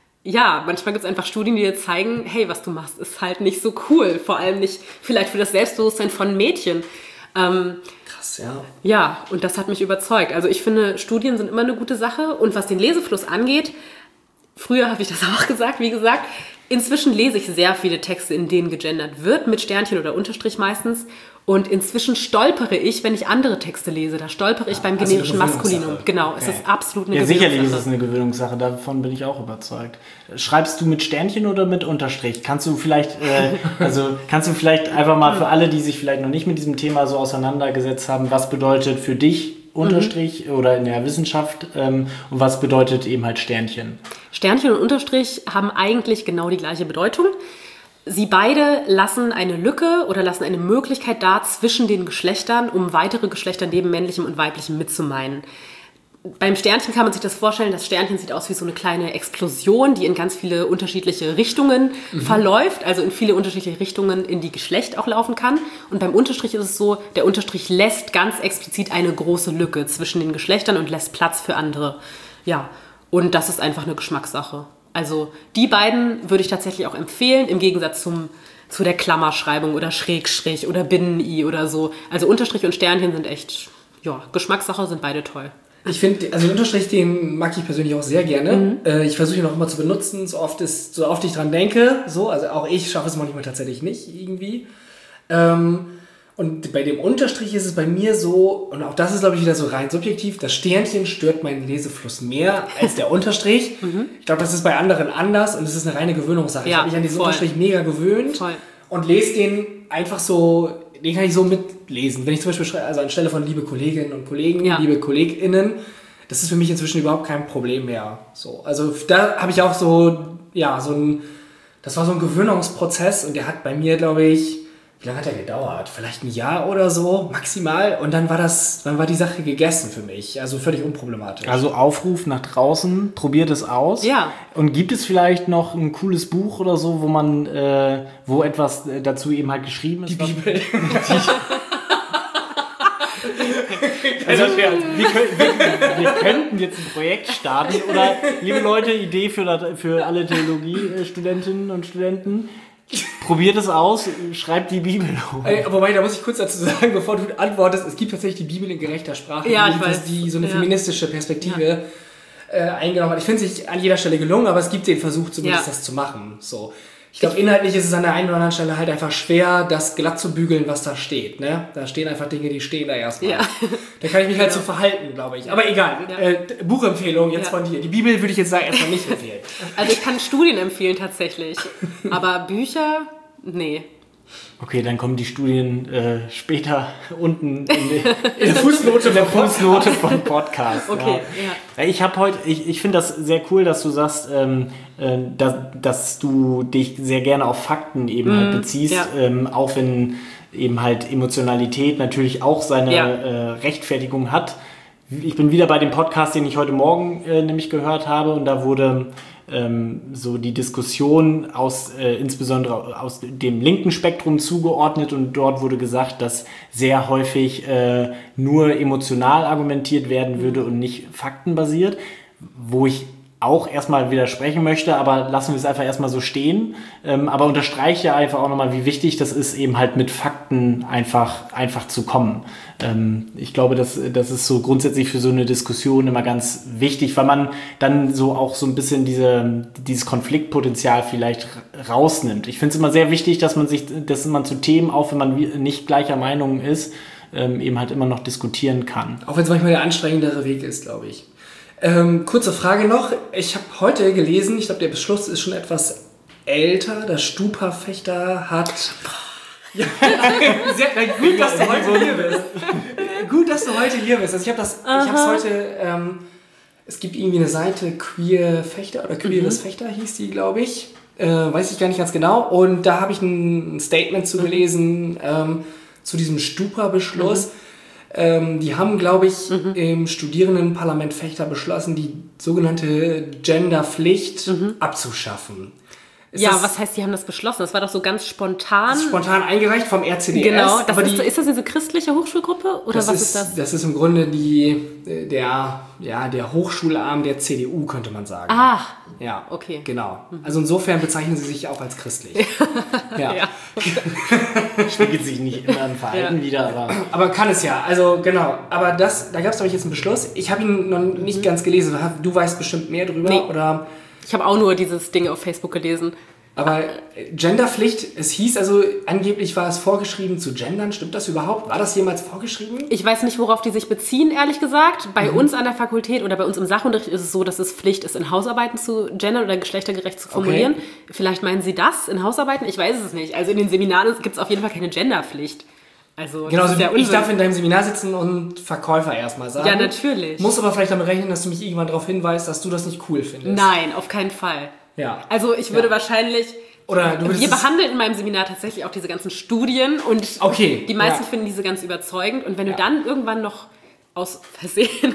ja, manchmal gibt es einfach Studien, die dir zeigen, hey, was du machst, ist halt nicht so cool. Vor allem nicht vielleicht für das Selbstbewusstsein von Mädchen. Ähm, Krass, ja. Ja, und das hat mich überzeugt. Also ich finde, Studien sind immer eine gute Sache. Und was den Lesefluss angeht, früher habe ich das auch gesagt, wie gesagt, inzwischen lese ich sehr viele Texte, in denen gegendert wird, mit Sternchen oder Unterstrich meistens. Und inzwischen stolpere ich, wenn ich andere Texte lese. Da stolpere ich ja, beim also generischen Maskulinum. Genau, okay. Es ist absolut eine ja, Gewöhnungssache. Sicherlich ist es eine Gewöhnungssache, davon bin ich auch überzeugt. Schreibst du mit Sternchen oder mit Unterstrich? Kannst du vielleicht, äh, also kannst du vielleicht einfach mal für alle, die sich vielleicht noch nicht mit diesem Thema so auseinandergesetzt haben, was bedeutet für dich Unterstrich mhm. oder in der Wissenschaft ähm, und was bedeutet eben halt Sternchen? Sternchen und Unterstrich haben eigentlich genau die gleiche Bedeutung. Sie beide lassen eine Lücke oder lassen eine Möglichkeit da zwischen den Geschlechtern, um weitere Geschlechter neben männlichem und weiblichem mitzumeinen. Beim Sternchen kann man sich das vorstellen, das Sternchen sieht aus wie so eine kleine Explosion, die in ganz viele unterschiedliche Richtungen mhm. verläuft, also in viele unterschiedliche Richtungen in die Geschlecht auch laufen kann. Und beim Unterstrich ist es so, der Unterstrich lässt ganz explizit eine große Lücke zwischen den Geschlechtern und lässt Platz für andere. Ja, und das ist einfach eine Geschmackssache. Also die beiden würde ich tatsächlich auch empfehlen, im Gegensatz zum, zu der Klammerschreibung oder Schrägstrich oder Binnen-I oder so. Also Unterstrich und Sternchen sind echt, ja, Geschmackssache, sind beide toll. Ich finde, also den Unterstrich, den mag ich persönlich auch sehr gerne. Mhm. Äh, ich versuche ihn auch immer zu benutzen, so oft, ist, so oft ich dran denke. So, also auch ich schaffe es manchmal tatsächlich nicht irgendwie. Ähm, und bei dem Unterstrich ist es bei mir so, und auch das ist, glaube ich, wieder so rein subjektiv, das Sternchen stört meinen Lesefluss mehr als der Unterstrich. Mhm. Ich glaube, das ist bei anderen anders und es ist eine reine Gewöhnungssache. Ja, ich habe mich an diesen voll. Unterstrich mega gewöhnt voll. Und lese den einfach so, den kann ich so mitlesen. Wenn ich zum Beispiel schreibe, also anstelle von liebe Kolleginnen und Kollegen, ja. liebe KollegInnen, das ist für mich inzwischen überhaupt kein Problem mehr. So, also da habe ich auch so, ja, so ein, das war so ein Gewöhnungsprozess und der hat bei mir, glaube ich, wie lange hat der gedauert? Vielleicht ein Jahr oder so, maximal. Und dann war das, dann war die Sache gegessen für mich. Also völlig unproblematisch. Also Aufruf nach draußen, probiert es aus. Ja. Und gibt es vielleicht noch ein cooles Buch oder so, wo man, äh, wo etwas dazu eben halt geschrieben ist? Die Bibel. Also wir, können, wir, wir könnten jetzt ein Projekt starten oder, liebe Leute, Idee für, für alle Theologiestudentinnen und Studenten, probiert es aus, schreibt die Bibel hoch. Ey, wobei, da muss ich kurz dazu sagen, bevor du antwortest, es gibt tatsächlich die Bibel in gerechter Sprache, ja, die, ich weiß. die so eine ja. feministische Perspektive ja. äh, eingenommen hat. Ich finde es nicht an jeder Stelle gelungen, aber es gibt den Versuch zumindest, ja. das zu machen. So. Ich glaube, inhaltlich ist es an der einen oder anderen Stelle halt einfach schwer, das glatt zu bügeln, was da steht. Ne? Da stehen einfach Dinge, die stehen da erstmal. Ja. Da kann ich mich halt ja. so verhalten, glaube ich. Aber egal, ja. äh, Buchempfehlung jetzt ja. von dir. Die Bibel würde ich jetzt sagen, erstmal nicht empfehlen. Also ich kann Studien empfehlen tatsächlich, aber Bücher, nee. Okay, dann kommen die Studien äh, später unten in, die, in der Fußnote, in der Fußnote vom Podcast. Okay, ja. Ja. Ich habe heute, ich, ich finde das sehr cool, dass du sagst, ähm, äh, dass, dass du dich sehr gerne auf Fakten eben mm, halt beziehst, ja. ähm, auch wenn eben halt Emotionalität natürlich auch seine ja. äh, Rechtfertigung hat. Ich bin wieder bei dem Podcast, den ich heute Morgen äh, nämlich gehört habe, und da wurde ähm, so die Diskussion aus äh, insbesondere aus dem linken Spektrum zugeordnet, und dort wurde gesagt, dass sehr häufig äh, nur emotional argumentiert werden würde und nicht faktenbasiert, wo ich auch erstmal widersprechen möchte, aber lassen wir es einfach erstmal so stehen. Ähm, aber unterstreiche ja einfach auch nochmal, wie wichtig das ist, eben halt mit Fakten einfach, einfach zu kommen. Ähm, ich glaube, das, das ist so grundsätzlich für so eine Diskussion immer ganz wichtig, weil man dann so auch so ein bisschen diese, dieses Konfliktpotenzial vielleicht rausnimmt. Ich finde es immer sehr wichtig, dass man sich, dass man zu Themen, auch wenn man nicht gleicher Meinung ist, ähm, eben halt immer noch diskutieren kann. Auch wenn es manchmal der anstrengendere Weg ist, glaube ich. Ähm, kurze Frage noch. Ich habe heute gelesen, ich glaube, der Beschluss ist schon etwas älter. Der Stupa-Fechter hat... Ja, sehr, gut, dass du heute hier bist. Gut, dass du heute hier bist. Also ich habe das, ich habe es heute... Ähm, es gibt irgendwie eine Seite, Queer Fechter oder Queeres mhm. Fechter hieß die, glaube ich. Äh, weiß ich gar nicht ganz genau. Und da habe ich ein Statement zu gelesen ähm, zu diesem Stupa-Beschluss. Mhm. Ähm, die haben, glaube ich, mhm. im Studierendenparlament Fechter beschlossen, die sogenannte Genderpflicht mhm. abzuschaffen. Ist ja, das, was heißt, die haben das beschlossen? Das war doch so ganz spontan. Das ist spontan eingereicht vom R C D S. Genau, das aber ist, die, ist das diese christliche Hochschulgruppe? Oder das was ist, ist das? Das ist im Grunde die, der, ja, der Hochschularm der C D U, könnte man sagen. Ah, ja, okay. Genau. Also insofern bezeichnen sie sich auch als christlich. ja. ja. Spiegelt sich nicht immer im Verhalten ja. wieder, aber... Aber kann es ja, also genau. Aber das, da gab es, glaube ich, jetzt einen Beschluss. Ich habe ihn noch nicht mhm. ganz gelesen. Du weißt bestimmt mehr drüber, nee. oder... Ich habe auch nur dieses Ding auf Facebook gelesen. Aber Genderpflicht, es hieß also, angeblich war es vorgeschrieben zu gendern. Stimmt das überhaupt? War das jemals vorgeschrieben? Ich weiß nicht, worauf die sich beziehen, ehrlich gesagt. Bei mhm. uns an der Fakultät oder bei uns im Sachunterricht ist es so, dass es Pflicht ist, in Hausarbeiten zu gendern oder geschlechtergerecht zu formulieren. Okay. Vielleicht meinen Sie das in Hausarbeiten? Ich weiß es nicht. Also in den Seminaren gibt es auf jeden Fall keine Genderpflicht. Also, genau, also ich darf in deinem Seminar sitzen und Verkäufer erstmal sagen. Ja, natürlich. Muss aber vielleicht damit rechnen, dass du mich irgendwann darauf hinweist, dass du das nicht cool findest. Nein, auf keinen Fall. Ja. Also ich würde ja. wahrscheinlich... Oder du wir behandeln in meinem Seminar tatsächlich auch diese ganzen Studien und okay. die meisten ja. finden diese ganz überzeugend. Und wenn ja. du dann irgendwann noch aus Versehen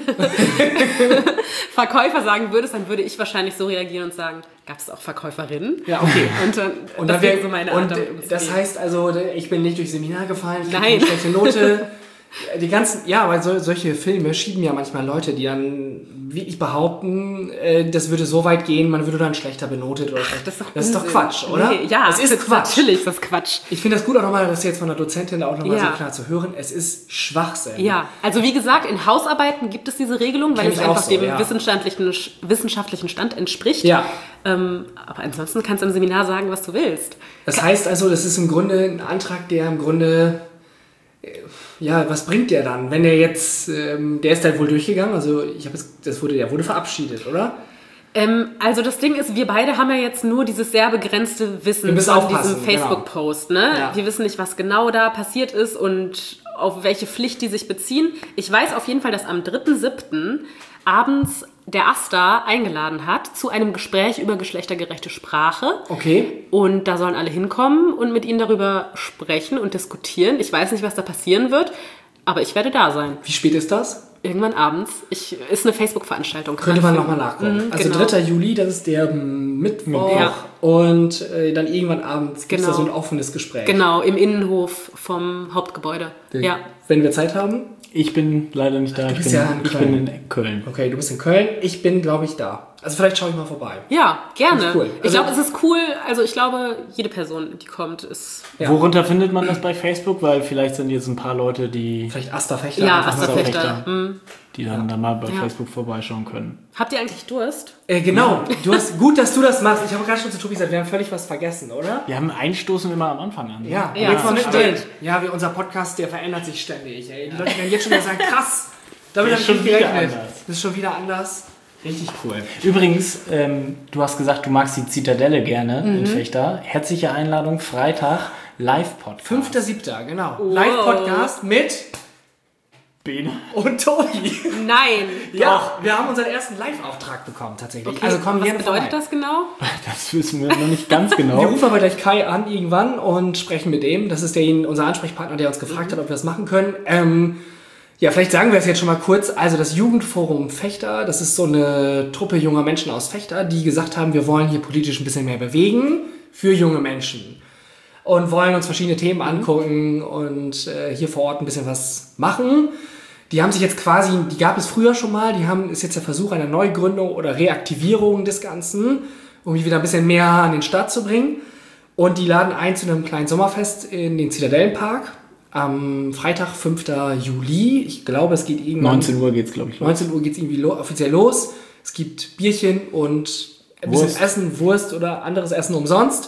Verkäufer sagen würdest, dann würde ich wahrscheinlich so reagieren und sagen, gab es auch Verkäuferinnen? Ja, okay. Und dann, und das dann wäre so meine und Art, das heißt also, ich bin nicht durchs Seminar gefallen, ich Nein. eine schlechte Note. Die ganzen, ja, weil so, solche Filme schieben ja manchmal Leute, die dann wirklich behaupten, äh, das würde so weit gehen, man würde dann schlechter benotet oder schlecht. Das ist doch, das ist doch Quatsch, oder? Nee, ja, das ist das Quatsch. Natürlich ist das Quatsch. Ich finde das gut auch nochmal, das jetzt von der Dozentin auch nochmal ja. so klar zu hören. Es ist Schwachsinn. Ja, also wie gesagt, in Hausarbeiten gibt es diese Regelung, weil Kenn es ich einfach so, dem ja. wissenschaftlichen, wissenschaftlichen Stand entspricht. Ja. Ähm, aber ansonsten kannst du im Seminar sagen, was du willst. Das heißt also, das ist im Grunde ein Antrag, der im Grunde... Ja, was bringt der dann? Wenn der jetzt, ähm, der ist halt wohl durchgegangen, also ich habe jetzt, das wurde, der wurde verabschiedet, oder? Ähm, also das Ding ist, wir beide haben ja jetzt nur dieses sehr begrenzte Wissen von diesem Facebook-Post. Ne? Ja. Wir wissen nicht, was genau da passiert ist und auf welche Pflicht die sich beziehen. Ich weiß auf jeden Fall, dass am dritten siebten abends der AStA eingeladen hat zu einem Gespräch über geschlechtergerechte Sprache. Okay. Und da sollen alle hinkommen und mit ihnen darüber sprechen und diskutieren. Ich weiß nicht, was da passieren wird, aber ich werde da sein. Wie spät ist das? Irgendwann abends. Ich, ist eine Facebook-Veranstaltung. Könnte man nochmal nachgucken. Mhm, also genau. dritter Juli, das ist der Mittwoch. Ja. Und äh, dann irgendwann abends gibt es Genau. da so ein offenes Gespräch. Genau, im Innenhof vom Hauptgebäude. Ja. Wenn wir Zeit haben. Ich bin leider nicht da. Ich bist bin, ja in ich Köln. bin in Köln. Okay, du bist in Köln. Ich bin, glaube ich, da. Also vielleicht schaue ich mal vorbei. Ja, gerne. Das ist cool. Ich Also- glaube, es ist cool. Also ich glaube, jede Person, die kommt, ist... Ja. Worunter findet man das bei Facebook? Weil vielleicht sind jetzt ein paar Leute, die, Vielleicht Asta-Fechter. Ja, einfach mal Asta-Fechter. drauf. Fechter. Hm. die dann da mal bei Ja. Facebook vorbeischauen können. Habt ihr eigentlich Durst? Äh, genau. Du hast, gut, dass du das machst. Ich habe gerade schon zu Tobi gesagt, wir haben völlig was vergessen, oder? Wir haben Einstoßen immer am Anfang an. Ja, Ja, jetzt mal das mittendrin. stimmt. Ja, wie unser Podcast, der verändert sich ständig. Ey. Die Leute werden jetzt schon wieder sagen, krass, damit Der habe ist ich schon nicht wieder gerechnet. anders. Das ist schon wieder anders. Richtig cool. Übrigens, ähm, du hast gesagt, du magst die Zitadelle gerne Mhm. in Fechter. Herzliche Einladung, Freitag, Live-Podcast. fünfter siebter genau. Wow. Live-Podcast mit Bene. und Tobi. Nein. Ja, wir haben unseren ersten Live-Auftrag bekommen tatsächlich. Also kommen Was gerne bedeutet vorbei. das genau? Das wissen wir noch nicht ganz genau. Wir rufen aber gleich Kai an irgendwann und sprechen mit dem. Das ist der, unser Ansprechpartner, der uns gefragt hat, ob wir das machen können. Ähm, ja, vielleicht sagen wir es jetzt schon mal kurz. Also das Jugendforum Fechter, das ist so eine Truppe junger Menschen aus Fechter, die gesagt haben, wir wollen hier politisch ein bisschen mehr bewegen für junge Menschen. Und wollen uns verschiedene Themen angucken und äh, hier vor Ort ein bisschen was machen. Die haben sich jetzt quasi, die gab es früher schon mal, die haben, ist jetzt der Versuch einer Neugründung oder Reaktivierung des Ganzen, um die wieder ein bisschen mehr an den Start zu bringen. Und die laden ein zu einem kleinen Sommerfest in den Zitadellenpark am Freitag, fünfter Juli. Ich glaube, es geht irgendwann... neunzehn Uhr geht's, glaube ich, los. neunzehn Uhr geht es irgendwie lo- offiziell los. Es gibt Bierchen und ein bisschen Wurst. Essen, Wurst oder anderes Essen umsonst.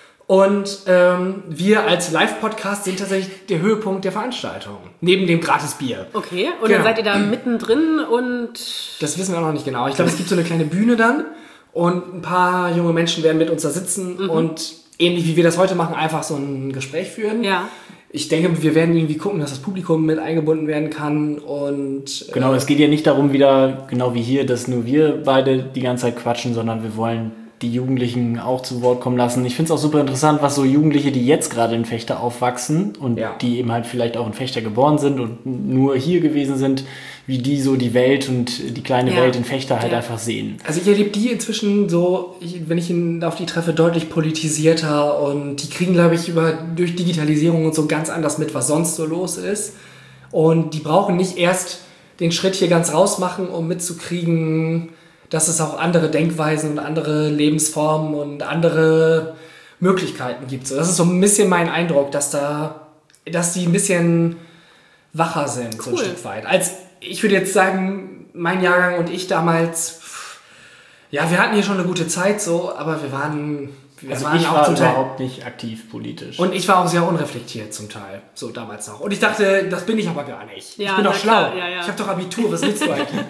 Und ähm, wir als Live-Podcast sind tatsächlich der Höhepunkt der Veranstaltung. Neben dem Gratis-Bier. Okay, und Genau. dann seid ihr da mittendrin und... Das wissen wir auch noch nicht genau. Ich glaube, es gibt so eine kleine Bühne dann. Und ein paar junge Menschen werden mit uns da sitzen und ähnlich wie wir das heute machen, einfach so ein Gespräch führen. Ja. Ich denke, wir werden irgendwie gucken, dass das Publikum mit eingebunden werden kann. Und äh, Genau, es geht ja nicht darum wieder, genau wie hier, dass nur wir beide die ganze Zeit quatschen, sondern wir wollen die Jugendlichen auch zu Wort kommen lassen. Ich finde es auch super interessant, was so Jugendliche, die jetzt gerade in Fechter aufwachsen und Ja. die eben halt vielleicht auch in Fechter geboren sind und nur hier gewesen sind, wie die so die Welt und die kleine Ja. Welt in Fechter halt Ja. einfach sehen. Also ich erlebe die inzwischen so, ich, wenn ich ihn auf die treffe, deutlich politisierter und die kriegen, glaube ich, über, durch Digitalisierung und so ganz anders mit, was sonst so los ist. Und die brauchen nicht erst den Schritt hier ganz raus machen, um mitzukriegen, dass es auch andere Denkweisen und andere Lebensformen und andere Möglichkeiten gibt. So, das ist so ein bisschen mein Eindruck, dass da, dass die ein bisschen wacher sind, so ein Cool. Stück weit. Als, ich würde jetzt sagen, mein Jahrgang und ich damals, pff, ja, wir hatten hier schon eine gute Zeit, so, aber wir waren, wir Also waren ich auch war zum Teil. überhaupt nicht aktiv politisch. Und ich war auch sehr unreflektiert zum Teil, so damals noch. Und ich dachte, das bin ich aber gar nicht. Ja, ich bin na doch schlau. klar, ja, ja. Ich habe doch Abitur, was willst du eigentlich?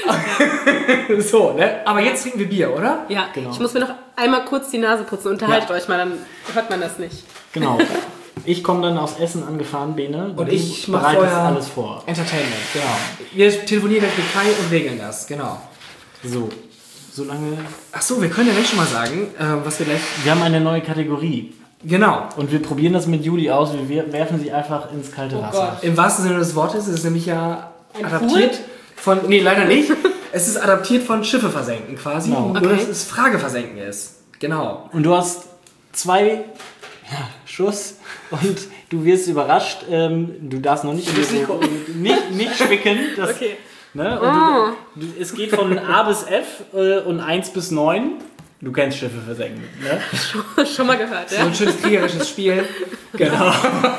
So, ne? Aber jetzt trinken wir Bier, oder? Ja, Genau. ich muss mir noch einmal kurz die Nase putzen. Unterhaltet Ja. euch mal, dann hört man das nicht. Genau. Ich komme dann aus Essen angefahren, Bene. Und du ich mache bereitest vorher alles vor. Entertainment, genau. Wir telefonieren gleich mit Kai und regeln das, genau. So, solange... Ach so, wir können ja gleich schon mal sagen, äh, was wir gleich... Wir haben eine neue Kategorie. Genau. Und wir probieren das mit Juli aus. Wir werfen sie einfach ins kalte Oh Wasser. Gott. Im wahrsten Sinne des Wortes ist es nämlich ja Ein adaptiert von... Nee, leider nicht. Es ist adaptiert von Schiffe versenken quasi. Genau. Nur, Okay. dass es Frage versenken ist. Genau. Und du hast zwei ja, Schuss und du wirst überrascht. Ähm, du darfst noch nicht, nicht so, nicht, nicht spicken. Das, Okay. ne? Und du, du, es geht von A bis F äh, und eins bis neun. Du kennst Schiffe versenken, ne? Schon mal gehört, So ja? ein schönes kriegerisches Spiel. Genau.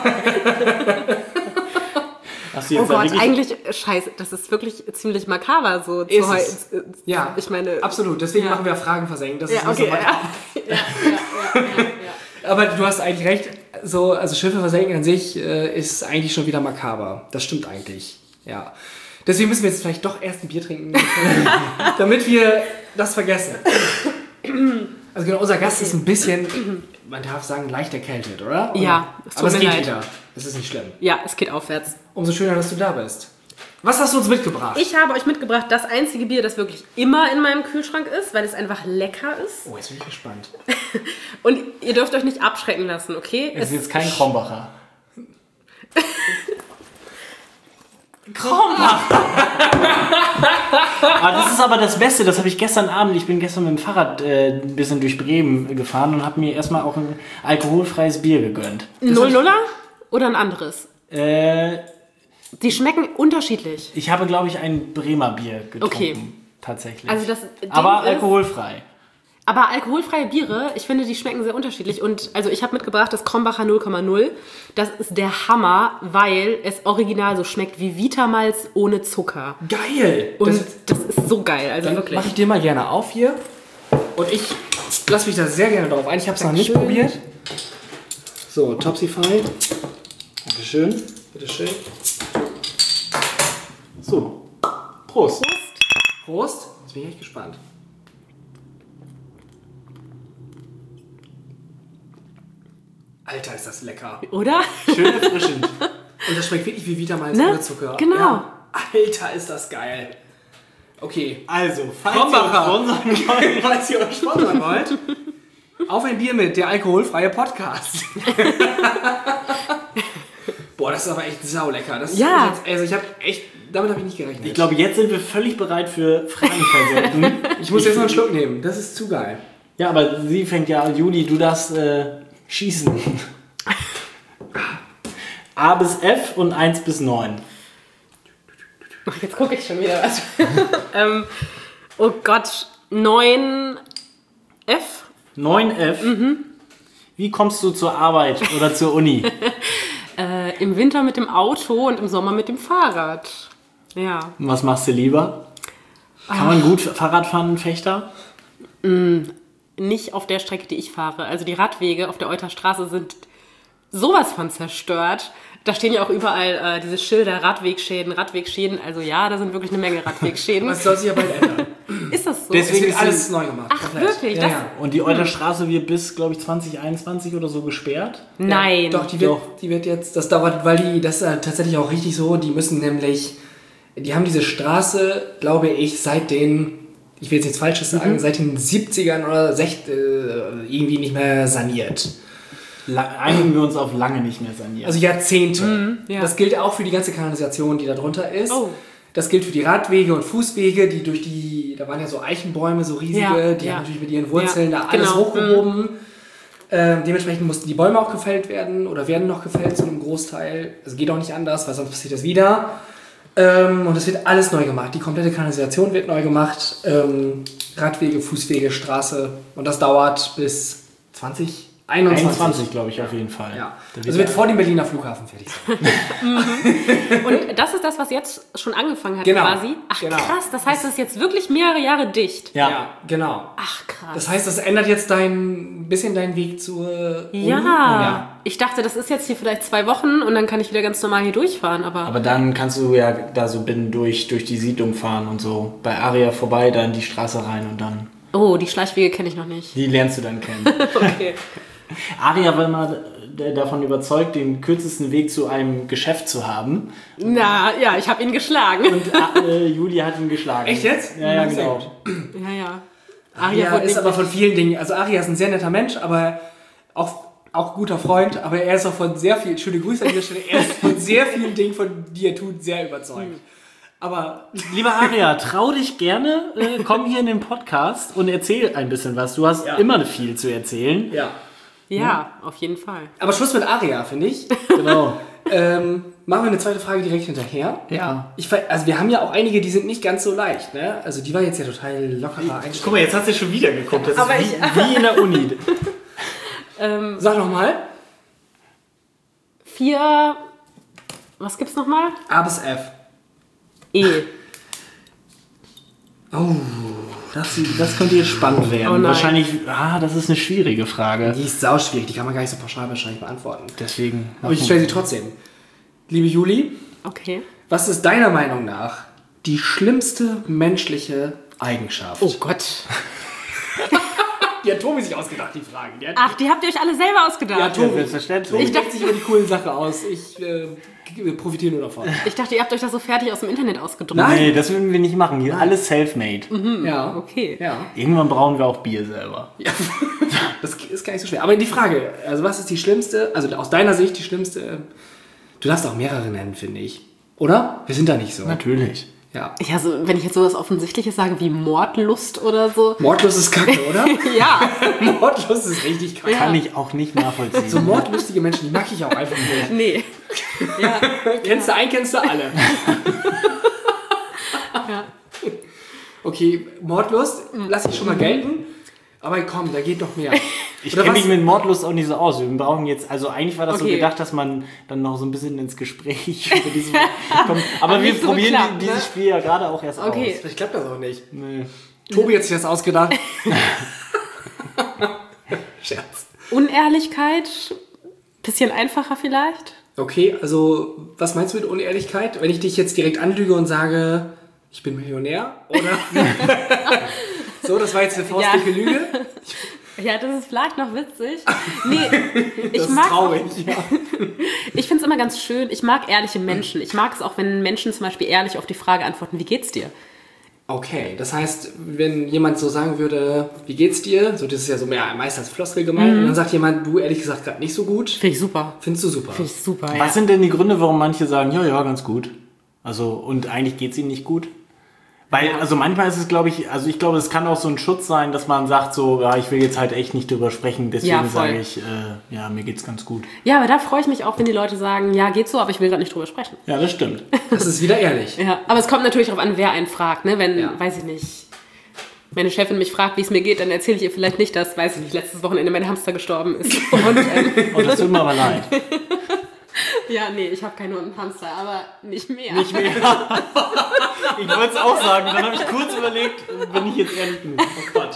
Hast du Oh jetzt da Gott, wirklich- eigentlich, scheiße, das ist wirklich ziemlich makaber so. Ist zu es. heu- Ja, Ich meine... absolut. Deswegen Ja. machen wir Fragen versenken. Das Ja, ist nicht okay, so ja. weit. Ja, ja, ja, ja, ja. Aber du hast eigentlich recht. So, also Schiffe versenken an sich äh, ist eigentlich schon wieder makaber. Das stimmt eigentlich. Ja. Deswegen müssen wir jetzt vielleicht doch erst ein Bier trinken, damit wir das vergessen. Also genau, unser Gast ist ein bisschen man darf sagen, leicht erkältet, oder? Ja, es tut aber es mir geht leid. wieder. Das ist nicht schlimm. Ja, es geht aufwärts. Umso schöner, dass du da bist. Was hast du uns mitgebracht? Ich habe euch mitgebracht das einzige Bier, das wirklich immer in meinem Kühlschrank ist, weil es einfach lecker ist. Oh, jetzt bin ich gespannt. Und ihr dürft euch nicht abschrecken lassen, okay? Es ist jetzt kein Krombacher. Ah, das ist aber das Beste, das habe ich gestern Abend, ich bin gestern mit dem Fahrrad äh, ein bisschen durch Bremen gefahren und habe mir erstmal auch ein alkoholfreies Bier gegönnt. Null Nuller oder ein anderes? Äh, Die schmecken unterschiedlich. ich habe, glaube ich, ein Bremer Bier getrunken. Okay. Tatsächlich. Also das Ding aber ist- alkoholfrei. Aber alkoholfreie Biere, ich finde, die schmecken sehr unterschiedlich. Und also ich habe mitgebracht das Krombacher null Komma null. Das ist der Hammer, weil es original so schmeckt wie Vitamalz ohne Zucker. Geil! Und Das, das, ist so geil, also dann wirklich. mache ich dir mal gerne auf hier. Und ich lasse mich da sehr gerne drauf ein. Ich habe es noch nicht Dankeschön. probiert. So, Topsify. Dankeschön. Bitteschön. So, Prost. Prost. Jetzt bin ich echt gespannt. Alter, ist das lecker. Oder? Schön erfrischend. Und das schmeckt wirklich wie Vitamalz Ne? ohne Zucker. Genau. Ja. Alter, ist das geil. Okay. Also, falls Krombacher. ihr uns sponsern wollt, Falls ihr euch sponsern wollt, auf ein Bier mit, der alkoholfreie Podcast. Boah, das ist aber echt saulecker. Das Ja. ist jetzt, also ich habe echt, damit habe ich nicht gerechnet. ich glaube, jetzt sind wir völlig bereit für Fragen versenden. ich muss jetzt noch einen Schluck nehmen. Das ist zu geil. Ja, aber sie fängt ja, Juli, du darfst äh, schießen. A bis F und eins bis neun. Jetzt gucke ich schon wieder was. ähm, oh Gott, neun F? neun F. Wie kommst du zur Arbeit oder zur Uni? Äh, Im Winter mit dem Auto und im Sommer mit dem Fahrrad. Ja. Was machst du lieber? Kann man gut Fahrrad fahren, Fechter? Nicht auf der Strecke, die ich fahre. Also die Radwege auf der Euterstraße sind sowas von zerstört. Da stehen ja auch überall äh, diese Schilder, Radwegschäden, Radwegschäden. Also ja, da sind wirklich eine Menge Radwegschäden. Das soll sich ja bald ändern. Ist das so? Deswegen Es wird ist alles sie- neu gemacht. Ach, komplett. wirklich? Ja, Das- ja. Und die Euterstraße wird bis, glaube ich, zwanzig einundzwanzig oder so gesperrt. Nein. Doch, die wird, Doch. die wird jetzt, das dauert, weil die, das ist ja tatsächlich auch richtig so, die müssen nämlich, die haben diese Straße, glaube ich, seit den, ich will jetzt nichts Falsches sagen, seit den siebzigern oder sechzigern äh, irgendwie nicht mehr saniert. La einigen wir uns auf lange nicht mehr saniert. Also Jahrzehnte. ja. Das gilt auch für die ganze Kanalisation, die da drunter ist. Oh. Das gilt für die Radwege und Fußwege, die durch die, da waren ja so Eichenbäume, so riesige, Ja, die ja. haben natürlich mit ihren Wurzeln Ja, da alles genau. hochgehoben. Ähm, dementsprechend mussten die Bäume auch gefällt werden oder werden noch gefällt zu einem Großteil. Es geht auch nicht anders, weil sonst passiert das wieder. Ähm, und es wird alles neu gemacht. Die komplette Kanalisation wird neu gemacht. Ähm, Radwege, Fußwege, Straße. Und das dauert bis zwanzig einundzwanzig. einundzwanzig, glaube ich, auf jeden Fall. Ja. Da Also wird vor dem Berliner Flughafen fertig sein. Und das ist das, was jetzt schon angefangen hat Genau. quasi? Ach Genau. krass, das heißt, es ist jetzt wirklich mehrere Jahre dicht. Ja. genau. Ach krass. Das heißt, das ändert jetzt dein, ein bisschen deinen Weg zur Uni. ja. ja. Ich dachte, das ist jetzt hier vielleicht zwei Wochen und dann kann ich wieder ganz normal hier durchfahren, aber, Aber dann kannst du ja da so binnen durch, durch die Siedlung fahren und so. Bei Aria vorbei, dann die Straße rein und dann. oh, die Schleichwege kenne ich noch nicht. Die lernst du dann kennen. Okay. Aria war immer d- davon überzeugt, den kürzesten Weg zu einem Geschäft zu haben. Na, ja, ich habe ihn geschlagen. Und äh, Julia hat ihn geschlagen. Echt jetzt? Ja, ja, Na, sehr genau. gut. Ja, ja. Aria wurde ist nicht- aber von vielen Dingen, also Aria ist ein sehr netter Mensch, aber auch, auch guter Freund, aber er ist auch von sehr vielen, schöne Grüße an dieser Stelle, er ist von sehr vielen Dingen, von die er tut, sehr überzeugt. Aber Lieber Aria, trau dich gerne, äh, komm hier in den Podcast und erzähl ein bisschen was. Du hast Ja. immer viel zu erzählen. ja. Ja, auf jeden Fall. Aber Schluss mit Aria, finde ich. Genau. ähm, machen wir eine zweite Frage direkt hinterher. Ja. Ich, ver- also wir haben ja auch einige, die sind nicht ganz so leicht, ne? Also die war jetzt ja total lockerer Einstieg. Guck mal, jetzt hast du schon wieder geguckt. Das Aber ist wie, ich- wie in der Uni. Sag nochmal. Vier, was gibt's nochmal? A bis F. E. Oh, das, das könnte jetzt spannend werden. Oh nein. Wahrscheinlich, ah, das ist eine schwierige Frage. Die ist sauschwierig, die kann man gar nicht so pauschal wahrscheinlich beantworten. Deswegen. Aber ich stelle sie trotzdem. Liebe Juli, Okay. was ist deiner Meinung nach die schlimmste menschliche Eigenschaft? Oh Gott. Die hat Tobi sich ausgedacht, die Fragen. Die hat, Ach, die habt ihr euch alle selber ausgedacht? ja, Tobi. Ja, selbstverständlich. Tobi Ich denkt dachte- sich über die coolen Sachen aus. Ich äh, profitiere nur davon. Ich dachte, ihr habt euch das so fertig aus dem Internet ausgedruckt. Nein. Nee, das würden wir nicht machen. Hier alles self-made. Ja. Okay. Ja. Irgendwann brauchen wir auch Bier selber. Ja, das ist gar nicht so schwer. Aber die Frage, also was ist die schlimmste, also aus deiner Sicht die schlimmste, du darfst auch mehrere nennen, finde ich. Oder? Wir sind da nicht so. Natürlich. Ja. Ja, so, wenn ich jetzt sowas Offensichtliches sage wie Mordlust oder so. Mordlust ist kacke, oder? Ja. Mordlust ist richtig kacke. Kann ich auch nicht nachvollziehen. So mordlustige Menschen, die mag ich auch einfach nicht. Nee. Ja. Kennst du einen, kennst du alle. Ja. Okay, Mordlust, lass ich schon mal gelten. Aber komm, da geht doch mehr. Ich Oder kenne was? mich mit Mordlust auch nicht so aus. Wir brauchen jetzt, also eigentlich war das so Okay. gedacht, dass man dann noch so ein bisschen ins Gespräch über dieses kommt. Aber Hat wir nicht so probieren geklappt, die, ne? dieses Spiel ja gerade auch erst Okay. aus. Vielleicht klappt das auch nicht. Nee. Tobi hat sich das ausgedacht. Scherz. Unehrlichkeit, bisschen einfacher vielleicht. Okay, also was meinst du mit Unehrlichkeit? Wenn ich dich jetzt direkt anlüge und sage, ich bin Millionär, oder? So, das war jetzt eine faustdicke Ja. Lüge. Ja, das ist vielleicht noch witzig. Nee, ich Das ist mag traurig. Ja. Ich finde es immer ganz schön. Ich mag ehrliche Menschen. Ich mag es auch, wenn Menschen zum Beispiel ehrlich auf die Frage antworten, wie geht's dir? Okay, das heißt, wenn jemand so sagen würde, wie geht's dir? So, das ist ja so mehr meist als Floskel gemeint. Und dann sagt jemand, du ehrlich gesagt gerade nicht so gut. Finde ich super. Findest du super? Finde ich super, ja. Was sind denn die Gründe, warum manche sagen, ja, ja, ganz gut? Also, und eigentlich geht es ihnen nicht gut? Weil, also manchmal ist es, glaube ich, also ich glaube, es kann auch so ein Schutz sein, dass man sagt so, ja, ich will jetzt halt echt nicht drüber sprechen, deswegen Ja, voll. sage ich, äh, ja, mir geht's ganz gut. Ja, aber da freue ich mich auch, wenn die Leute sagen, ja, geht so, aber ich will gerade nicht drüber sprechen. Ja, das stimmt. Das ist wieder ehrlich. Ja, aber es kommt natürlich darauf an, wer einen fragt, ne? Wenn, Ja. weiß ich nicht, meine Chefin mich fragt, wie es mir geht, dann erzähle ich ihr vielleicht nicht, dass, weiß ich nicht, letztes Wochenende mein Hamster gestorben ist. Und, ähm, Oh, das tut mir aber leid. ja, nee, ich habe keinen Hamster, aber nicht mehr. Nicht mehr. Ich wollte es auch sagen, dann habe ich kurz überlegt, bin ich jetzt ehrlich genug. Oh Gott.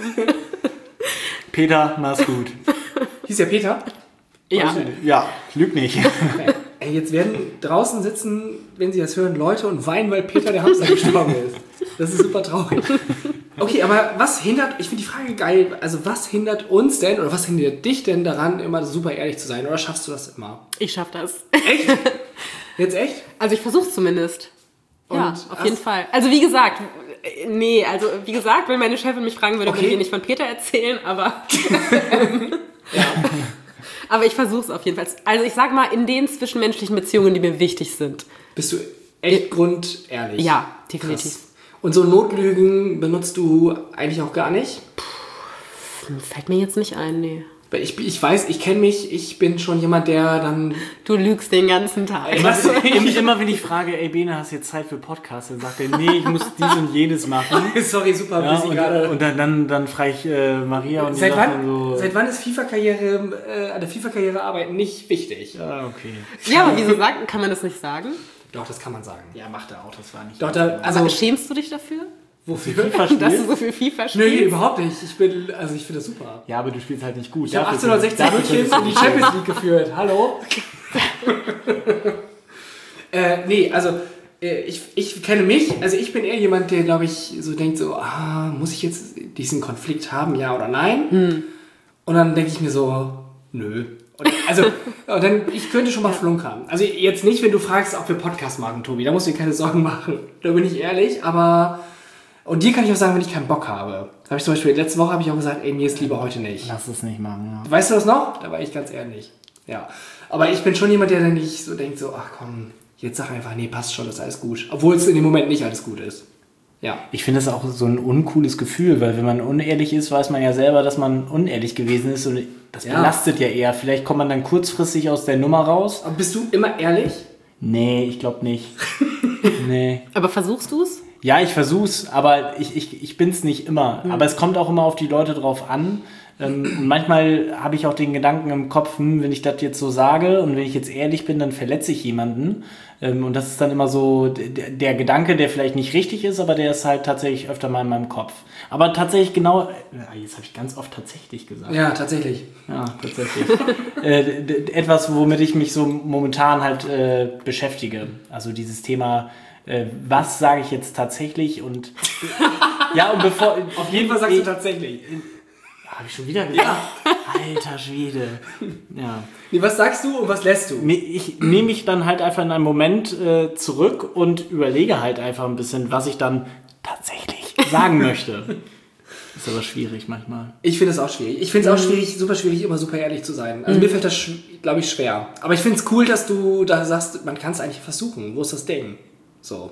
Peter, mach's gut. Hieß der Peter? Ja. Ja, lüg nicht. Ey, jetzt werden draußen sitzen, wenn sie das hören, Leute und weinen, weil Peter der Hamster gestorben ist. Das ist super traurig. Okay, aber was hindert, ich finde die Frage geil, also was hindert uns denn, oder was hindert dich denn daran, immer super ehrlich zu sein? Oder schaffst du das immer? Ich schaffe das. Echt? Jetzt echt? Also ich versuche es zumindest. Ja, Und auf hast- jeden Fall. Also wie gesagt, äh, nee, also wie gesagt, wenn meine Chefin mich fragen würde, Okay. würde ich ihr nicht von Peter erzählen, aber aber ich versuche es auf jeden Fall. Also ich sag mal, in den zwischenmenschlichen Beziehungen, die mir wichtig sind. Bist du echt grundehrlich? Ja, definitiv. Krass. Und so Notlügen benutzt du eigentlich auch gar nicht? Fällt mir jetzt nicht ein, nee. Weil ich, ich weiß, ich kenne mich, ich bin schon jemand, der dann... Du lügst den ganzen Tag. Immer, immer wenn ich frage, ey Bene, hast du jetzt Zeit für Podcast? Dann sagt er, nee, ich muss dies und jenes machen. Sorry, super Ja, busy und, gerade. und dann, dann, dann frage ich äh, Maria und die Seit sagt wann, dann so... seit wann ist FIFA-Karriere, äh, an der FIFA-Karriere arbeiten nicht wichtig? Ja, okay. Ja, aber wieso sagen, kann man das nicht sagen? Doch, das kann man sagen. Ja, macht er auch, das war nicht... Doch, da, also, Aber schämst du dich dafür, wofür? FIFA dass du spielst? so viel FIFA Nee, spielst? überhaupt nicht. Ich bin, also ich finde das super. Ja, aber du spielst halt nicht gut. Ich habe Dafür- achtzehnhundertsechzig dafür- München in die Champions League geführt. Hallo? äh, nee, also äh, ich, ich kenne mich, also ich bin eher jemand, der, glaube ich, so denkt so, ah, muss ich jetzt diesen Konflikt haben, ja oder nein? Und dann denke ich mir so, nö. Und, also, und dann, ich könnte schon mal flunkern. Also jetzt nicht, wenn du fragst, ob wir Podcast machen, Tobi, da musst du dir keine Sorgen machen. Da bin ich ehrlich, aber... Und dir kann ich auch sagen, wenn ich keinen Bock habe. Da habe ich zum Beispiel, letzte Woche habe ich auch gesagt, ey, mir ist lieber heute nicht. Lass es nicht machen, ja. Weißt du das noch? Da war ich ganz ehrlich. Ja. Aber ich bin schon jemand, der dann nicht so denkt, so, ach komm, jetzt sag einfach, nee, passt schon, das ist alles gut. Obwohl es in dem Moment nicht alles gut ist. Ja. Ich finde das auch so ein uncooles Gefühl, weil wenn man unehrlich ist, weiß man ja selber, dass man unehrlich gewesen ist und das Ja. belastet ja eher. Vielleicht kommt man dann kurzfristig aus der Nummer raus. Aber bist du immer ehrlich? Nee, ich glaube nicht. Nee. Aber versuchst du es? Ja, ich versuch's, aber ich, ich, ich bin's nicht immer. Aber es kommt auch immer auf die Leute drauf an. Ähm, und manchmal habe ich auch den Gedanken im Kopf, hm, wenn ich das jetzt so sage und wenn ich jetzt ehrlich bin, dann verletze ich jemanden. Ähm, und das ist dann immer so der, der Gedanke, der vielleicht nicht richtig ist, aber der ist halt tatsächlich öfter mal in meinem Kopf. Aber tatsächlich genau, äh, jetzt habe ich ganz oft tatsächlich gesagt. Ja, tatsächlich. Ja, tatsächlich. äh, d- d- etwas, womit ich mich so momentan halt äh, beschäftige. Also dieses Thema, äh, was sage ich jetzt tatsächlich und ja, und bevor... Auf jeden Fall sagst du tatsächlich. Habe ich schon wieder gesagt? Ja. Alter Schwede. Ja. Nee, was sagst du und was lässt du? Ich nehme mich dann halt einfach in einen Moment äh, zurück und überlege halt einfach ein bisschen, was ich dann tatsächlich sagen möchte. Ist aber schwierig manchmal. Ich finde es auch schwierig. Ich finde es auch schwierig, super schwierig, immer super ehrlich zu sein. Also mhm. mir fällt das, glaube ich, schwer. Aber ich finde es cool, dass du da sagst, man kann es eigentlich versuchen. Wo ist das Ding? So.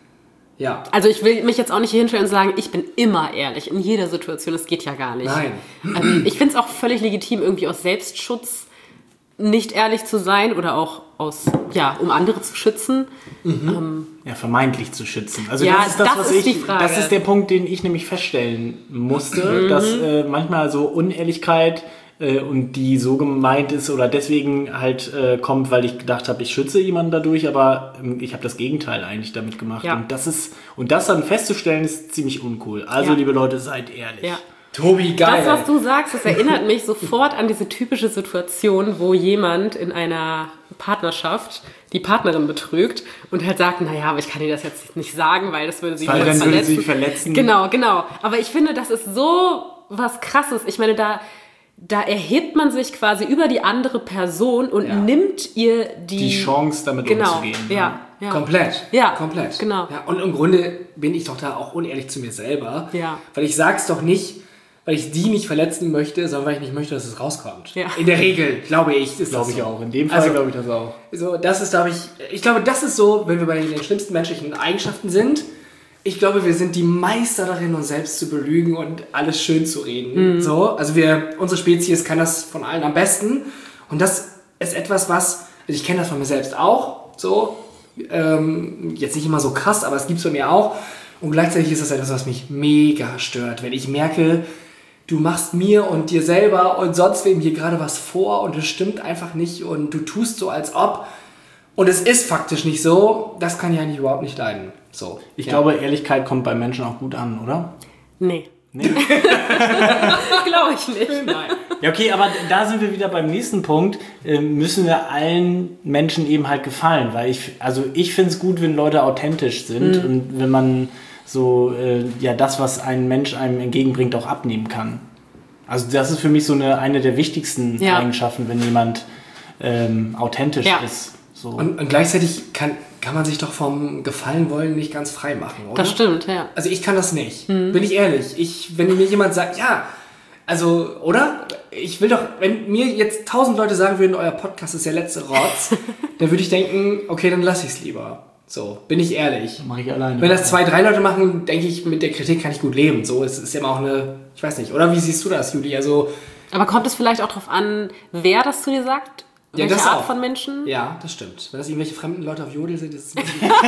Ja. Also ich will mich jetzt auch nicht hier hinstellen und sagen, ich bin immer ehrlich in jeder Situation. Das geht ja gar nicht. Nein. Ähm, ich finde es auch völlig legitim, irgendwie aus Selbstschutz nicht ehrlich zu sein oder auch aus, ja, um andere zu schützen. Mhm. Ähm, ja, vermeintlich zu schützen. Also ja, das ist das, das was ist ich, die Frage. Das ist der Punkt, den ich nämlich feststellen musste, mhm. dass äh, manchmal so Unehrlichkeit äh, und die so gemeint ist oder deswegen halt äh, kommt, weil ich gedacht habe, ich schütze jemanden dadurch, aber ähm, ich habe das Gegenteil eigentlich damit gemacht. Ja. Und das ist und das dann festzustellen, ist ziemlich uncool. Also ja. liebe Leute, seid ehrlich. Ja. Tobi, geil. Das, was du sagst, das erinnert mich sofort an diese typische Situation, wo jemand in einer Partnerschaft die Partnerin betrügt und halt sagt, naja, aber ich kann dir das jetzt nicht sagen, weil das würde sie weil dann verletzen. würde sie verletzen. Genau, genau. Aber ich finde, das ist so was Krasses. Ich meine, da, da erhebt man sich quasi über die andere Person und ja. nimmt ihr die... Die Chance, damit genau, umzugehen. Ja. Ja. Komplett. Ja, komplett. Genau. Ja, und im Grunde bin ich doch da auch unehrlich zu mir selber. Ja. Weil ich sag's doch nicht, weil ich die nicht verletzen möchte, sondern weil ich nicht möchte, dass es rauskommt. Ja. In der Regel, glaube ich. Das glaube ich so. auch. In dem Fall also, glaube ich das auch. So, das ist, glaube ich, ich glaube, das ist so, wenn wir bei den schlimmsten menschlichen Eigenschaften sind. Ich glaube, wir sind die Meister darin, uns selbst zu belügen und alles schön zu reden. Mhm. So, also wir, unsere Spezies kann das von allen am besten. Und das ist etwas, was, also ich kenne das von mir selbst auch, so, ähm, jetzt nicht immer so krass, aber es gibt es bei mir auch. Und gleichzeitig ist das etwas, was mich mega stört, wenn ich merke, du machst mir und dir selber und sonst wem hier gerade was vor und es stimmt einfach nicht und du tust so, als ob und es ist faktisch nicht so, das kann ich eigentlich überhaupt nicht leiden. So, ich ja. glaube, Ehrlichkeit kommt bei Menschen auch gut an, oder? Nee. Nee? Glaube ich nicht. Nein. Ja, okay, aber da sind wir wieder beim nächsten Punkt. Äh, müssen wir allen Menschen eben halt gefallen, weil ich, also ich finde es gut, wenn Leute authentisch sind mhm. und wenn man so, äh, ja, das, was ein Mensch einem entgegenbringt, auch abnehmen kann. Also das ist für mich so eine, eine der wichtigsten ja. Eigenschaften, wenn jemand ähm, authentisch ja. ist. So. Und, und gleichzeitig kann, kann man sich doch vom Gefallen wollen nicht ganz frei machen, oder? Das stimmt, ja. Also ich kann das nicht, mhm. bin ich ehrlich. Ich, wenn mir jemand sagt, ja, also, oder? Ich will doch, wenn mir jetzt tausend Leute sagen würden, euer Podcast ist der letzte Rotz, dann würde ich denken, okay, dann lasse ich es lieber. So, bin ich ehrlich. Mache ich alleine. Wenn das zwei, drei Leute machen, denke ich, mit der Kritik kann ich gut leben. So, es ist ja immer auch eine, ich weiß nicht, oder wie siehst du das, Juli? Also, aber kommt es vielleicht auch darauf an, wer das zu dir sagt? Ja, Welche das Art auch. von Menschen? Ja, das stimmt. Wenn das irgendwelche fremden Leute auf Jodel sind, ist es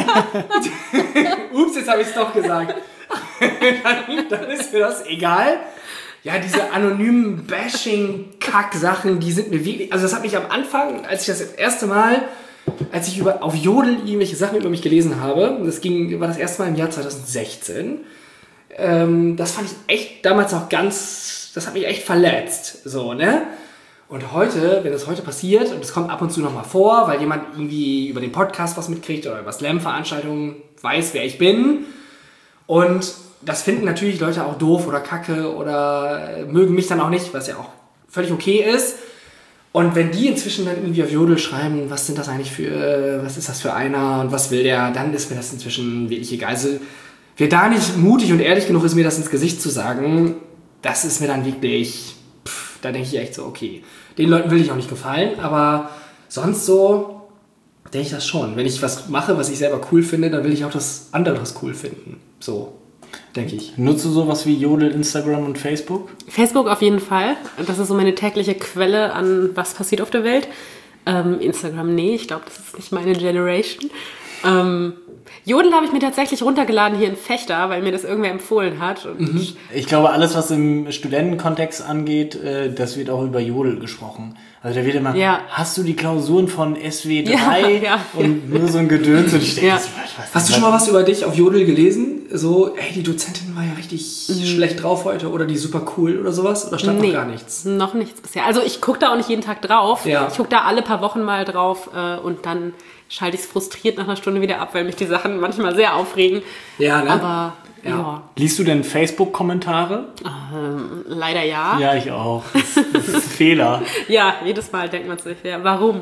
ups, jetzt habe ich es doch gesagt. dann, dann ist mir das egal. Ja, diese anonymen Bashing-Kack-Sachen, die sind mir wirklich... Also das hat mich am Anfang, als ich das erste Mal, als ich über, auf Jodel irgendwelche Sachen über mich gelesen habe, das ging, war das erste Mal im Jahr zwanzig sechzehn, ähm, das fand ich echt damals auch ganz... Das hat mich echt verletzt. So, ne? Und heute, wenn das heute passiert, und es kommt ab und zu nochmal vor, weil jemand irgendwie über den Podcast was mitkriegt oder über Slam-Veranstaltungen weiß, wer ich bin. Und das finden natürlich Leute auch doof oder kacke oder mögen mich dann auch nicht, was ja auch völlig okay ist. Und wenn die inzwischen dann irgendwie auf Jodel schreiben, was sind das eigentlich für, was ist das für einer und was will der, dann ist mir das inzwischen wirklich egal. Also, wer da nicht mutig und ehrlich genug ist, mir das ins Gesicht zu sagen, das ist mir dann wirklich, pff, da denke ich echt so, okay, den Leuten will ich auch nicht gefallen, aber sonst so denke ich das schon. Wenn ich was mache, was ich selber cool finde, dann will ich auch, dass andere das cool finden. So. Denke ich. Nutzt du sowas wie Jodel, Instagram und Facebook? Facebook auf jeden Fall. Das ist so meine tägliche Quelle an, was passiert auf der Welt. Ähm, Instagram, nee, ich glaube, das ist nicht meine Generation. Ähm, Jodel habe ich mir tatsächlich runtergeladen hier in Fechter, weil mir das irgendwer empfohlen hat. Und mhm. Ich glaube, alles, was im Studentenkontext angeht, äh, das wird auch über Jodel gesprochen. Also da wird immer, ja. hast du die Klausuren von S W drei? Ja, ja, und ja. nur so ein Gedöns. Und ich denke, ja. was, was, hast du schon mal was über dich auf Jodel gelesen? so, hey, die Dozentin war ja richtig mhm. schlecht drauf heute oder die super cool oder sowas? Oder stand nee, noch gar nichts? Noch nichts bisher. Also ich gucke da auch nicht jeden Tag drauf. Ja. Ich gucke da alle paar Wochen mal drauf äh, und dann schalte ich es frustriert nach einer Stunde wieder ab, weil mich die Sachen manchmal sehr aufregen. Ja, ne? Aber ja. ja. Liest du denn Facebook-Kommentare? Ähm, leider ja. Ja, ich auch. Das, das ist ein Fehler. Ja, jedes Mal denkt man sich, ja, warum?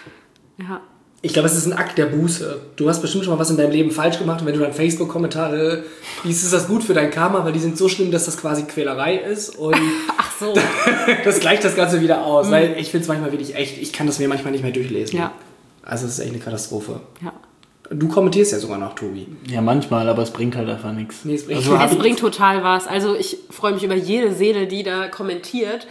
Ja. Ich glaube, es ist ein Akt der Buße. Du hast bestimmt schon mal was in deinem Leben falsch gemacht und wenn du dann Facebook-Kommentare liest, ist das gut für dein Karma, weil die sind so schlimm, dass das quasi Quälerei ist und ach so. das gleicht das Ganze wieder aus, mhm. weil ich finde es manchmal wirklich echt, ich kann das mir manchmal nicht mehr durchlesen. Ja. Also es ist echt eine Katastrophe. Ja. Du kommentierst ja sogar noch, Tobi. Ja, manchmal, aber es bringt halt einfach nichts. Nee, es bringt, also es bringt total was. Also ich freue mich über jede Seele, die da kommentiert.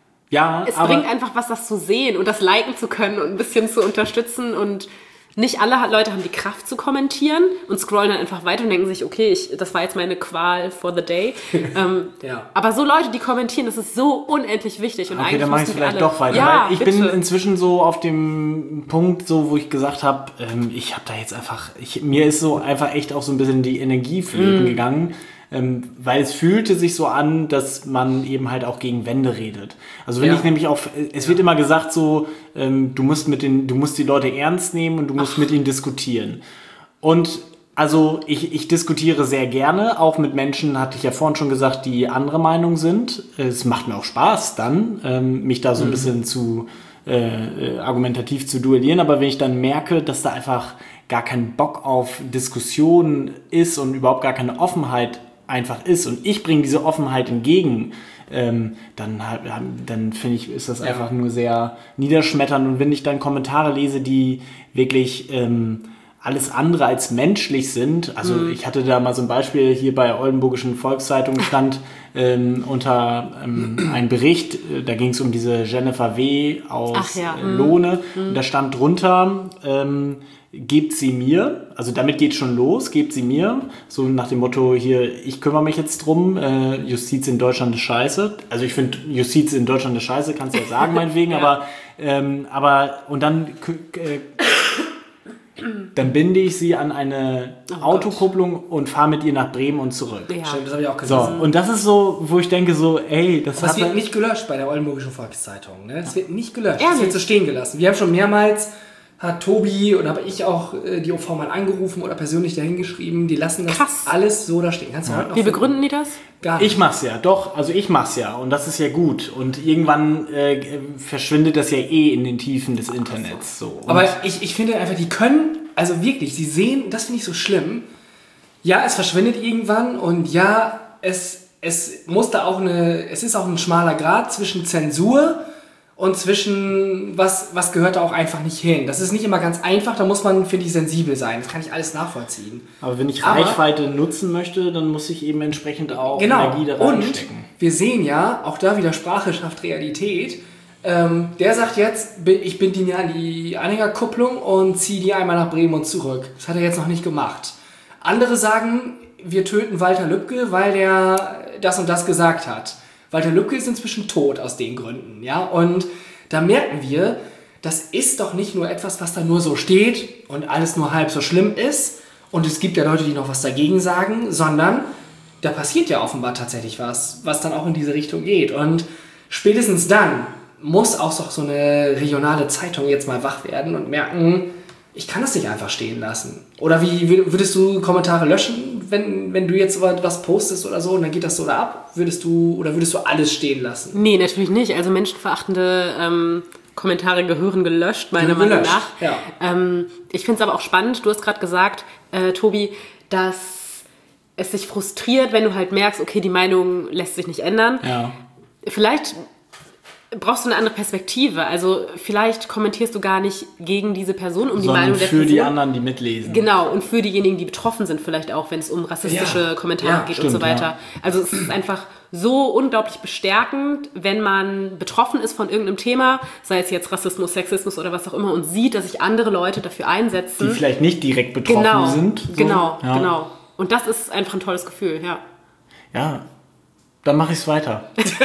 Ja, es aber bringt einfach was, das zu sehen und das liken zu können und ein bisschen zu unterstützen und nicht alle Leute haben die Kraft zu kommentieren und scrollen dann einfach weiter und denken sich, okay, ich, das war jetzt meine Qual for the day. ähm, ja. Aber so Leute, die kommentieren, das ist so unendlich wichtig. Und okay, eigentlich dann mache ich es vielleicht alle doch weiter. Ja, weil ich bitte. bin inzwischen so auf dem Punkt, so, wo ich gesagt habe, ähm, ich habe da jetzt einfach, ich, mir ist so einfach echt auch so ein bisschen die Energie flöten mm. gegangen. Ähm, weil es fühlte sich so an, dass man eben halt auch gegen Wände redet. Also wenn ja. ich nämlich auch, es wird ja. immer gesagt so, ähm, du musst mit den, du musst die Leute ernst nehmen und du musst Ach. mit ihnen diskutieren. Und also ich, ich diskutiere sehr gerne, auch mit Menschen, hatte ich ja vorhin schon gesagt, die andere Meinung sind. Es macht mir auch Spaß dann, ähm, mich da so ein mhm. bisschen zu äh, argumentativ zu duellieren, aber wenn ich dann merke, dass da einfach gar kein Bock auf Diskussion ist und überhaupt gar keine Offenheit einfach ist und ich bringe diese Offenheit entgegen, ähm, dann, dann finde ich, ist das ja. einfach nur sehr niederschmetternd. Und wenn ich dann Kommentare lese, die wirklich ähm, alles andere als menschlich sind, also mhm. ich hatte da mal so ein Beispiel hier bei der Oldenburgischen Volkszeitung stand ähm, unter ähm, ein Bericht, äh, da ging es um diese Jennifer W. aus ja. äh, Lohne mhm. und da stand drunter, ähm, gebt sie mir, also damit geht schon los, gebt sie mir, so nach dem Motto hier, ich kümmere mich jetzt drum, äh, Justiz in Deutschland ist scheiße, also ich finde Justiz in Deutschland ist scheiße, kannst du ja sagen meinetwegen, ja. aber, ähm, aber und dann äh, dann binde ich sie an eine oh Autokupplung Gott. und fahre mit ihr nach Bremen und zurück. Ja. Stimmt, das habe ich auch gesehen. So, und das ist so, wo ich denke so, ey, das, das wird nicht gelöscht bei der Oldenburgischen Volkszeitung, ne? Das wird nicht gelöscht, Ehrlich? Das wird so stehen gelassen. Wir haben schon mehrmals hat Tobi und habe ich auch äh, die O V mal angerufen oder persönlich dahin geschrieben, die lassen das Krass. alles so da stehen. Kannst du ja. heute noch Wie begründen die das? Gar nicht. Ich mach's ja, doch, also ich mach's ja und das ist ja gut und irgendwann äh, verschwindet das ja eh in den Tiefen des Internets. So. Und aber ich, ich finde einfach, die können, also wirklich, sie sehen, das finde ich so schlimm, ja, es verschwindet irgendwann und ja, es, es muss da auch eine, es ist auch ein schmaler Grat zwischen Zensur und zwischen, was, was gehört da auch einfach nicht hin. Das ist nicht immer ganz einfach, da muss man, finde ich, sensibel sein. Das kann ich alles nachvollziehen. Aber wenn ich Aber, Reichweite nutzen möchte, dann muss ich eben entsprechend auch genau. Energie da reinstecken. Und wir sehen ja, auch da wieder Sprache schafft Realität. Ähm, der sagt jetzt, ich binde ihn ja an die Anhängerkupplung und ziehe die einmal nach Bremen und zurück. Das hat er jetzt noch nicht gemacht. Andere sagen, wir töten Walter Lübcke, weil der das und das gesagt hat. Walter Lübcke ist inzwischen tot aus den Gründen, ja, und da merken wir, das ist doch nicht nur etwas, was da nur so steht und alles nur halb so schlimm ist und es gibt ja Leute, die noch was dagegen sagen, sondern da passiert ja offenbar tatsächlich was, was dann auch in diese Richtung geht und spätestens dann muss auch so eine regionale Zeitung jetzt mal wach werden und merken, ich kann das nicht einfach stehen lassen. Oder wie würdest du Kommentare löschen, wenn, wenn du jetzt was postest oder so und dann geht das so da ab? Würdest du oder würdest du alles stehen lassen? Nee, natürlich nicht. Also menschenverachtende ähm, Kommentare gehören gelöscht, meiner Meinung gelöscht. nach. Ja. Ähm, ich finde es aber auch spannend, du hast gerade gesagt, äh, Tobi, dass es sich frustriert, wenn du halt merkst, okay, die Meinung lässt sich nicht ändern. Ja. Vielleicht brauchst du eine andere Perspektive. Also vielleicht kommentierst du gar nicht gegen diese Person, um die Sondern Meinung der für Person. die anderen, die mitlesen. Genau, und für diejenigen, die betroffen sind, vielleicht auch, wenn es um rassistische ja. Kommentare ja, geht stimmt, und so weiter. Ja. Also es ist einfach so unglaublich bestärkend, wenn man betroffen ist von irgendeinem Thema, sei es jetzt Rassismus, Sexismus oder was auch immer, und sieht, dass sich andere Leute dafür einsetzen. Die vielleicht nicht direkt betroffen genau, sind. So. Genau, ja. genau. Und das ist einfach ein tolles Gefühl, ja. Ja, dann mache ich es weiter.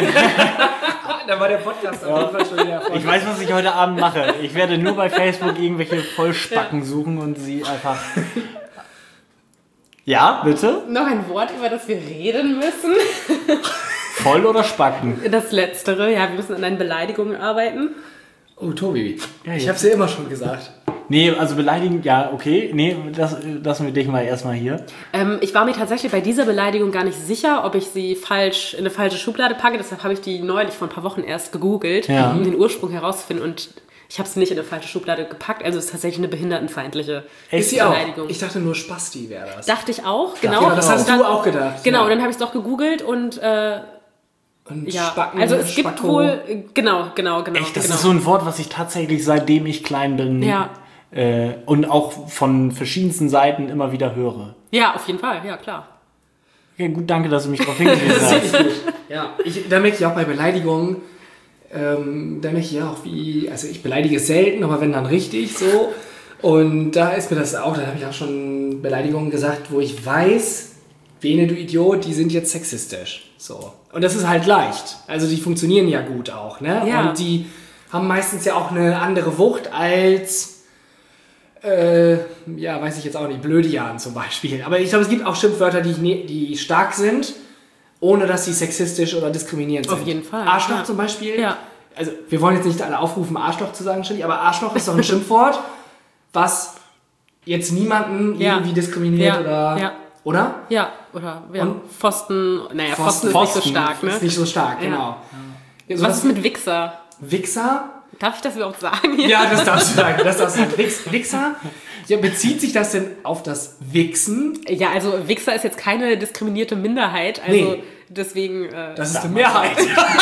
Da war der Podcast auf jeden Fall schon wieder erfolgreich. Ich weiß, was ich heute Abend mache. Ich werde nur bei Facebook irgendwelche Vollspacken suchen und sie einfach... Ja, bitte? Noch ein Wort, über das wir reden müssen. Voll oder Spacken? Das Letztere, ja, wir müssen an deinen Beleidigungen arbeiten. Oh, Tobi, Ja, ich jetzt. hab's dir immer schon gesagt. Nee, also beleidigen, ja, okay. Nee, das lassen wir dich mal erstmal hier. Ähm, ich war mir tatsächlich bei dieser Beleidigung gar nicht sicher, ob ich sie falsch in eine falsche Schublade packe. Deshalb habe ich die neulich vor ein paar Wochen erst gegoogelt, Ja. um den Ursprung herauszufinden. Und ich habe sie nicht in eine falsche Schublade gepackt. Also es ist tatsächlich eine behindertenfeindliche Ist sie auch? Beleidigung. Ich dachte nur Spasti wäre das. Dachte ich auch, genau. Ja, das hast Und du dann- auch gedacht. Genau, ja. dann habe ich es doch gegoogelt und äh, Und ja, Spacken, also es gibt Spacko. wohl, genau, genau, genau. Echt, das genau. ist so ein Wort, was ich tatsächlich seitdem ich klein bin Ja. äh, und auch von verschiedensten Seiten immer wieder höre. Ja, auf jeden Fall, ja klar. Okay, gut, danke, dass du mich darauf hingewiesen Das ist hast. richtig gut. Ja, ich, da merke ich auch bei Beleidigungen, ähm, da merke ich auch, wie, also ich beleidige selten, aber wenn dann richtig so. Und da ist mir das auch, da habe ich auch schon Beleidigungen gesagt, wo ich weiß, Bene, du Idiot, die sind jetzt sexistisch. So. Und das ist halt leicht. Also die funktionieren ja gut auch, ne? Ja. Und die haben meistens ja auch eine andere Wucht als, äh, ja, weiß ich jetzt auch nicht, Blödian zum Beispiel. Aber ich glaube, es gibt auch Schimpfwörter, die, ne- die stark sind, ohne dass sie sexistisch oder diskriminierend sind. Auf jeden Fall, Arschloch ja. zum Beispiel. Ja. Also wir wollen jetzt nicht alle aufrufen, Arschloch zu sagen, Shelly, aber Arschloch ist doch ein Schimpfwort, was jetzt niemanden Ja. irgendwie diskriminiert Ja. oder... Ja. Oder? Ja, oder ja, Und- Pfosten, naja, Pfosten, Pfosten- ist Pfosten nicht so stark, ne? Ist nicht so stark, Ja. genau. Ja, so Was das ist mit Wichser? Wichser? Darf ich das überhaupt sagen? Ja, das darfst du sagen. Das darfst du sagen. Wix, Wichser? Ja, bezieht sich das denn auf das Wichsen? Ja, also Wichser ist jetzt keine diskriminierte Minderheit, also Nee. deswegen... Äh, Das ist eine Mehrheit.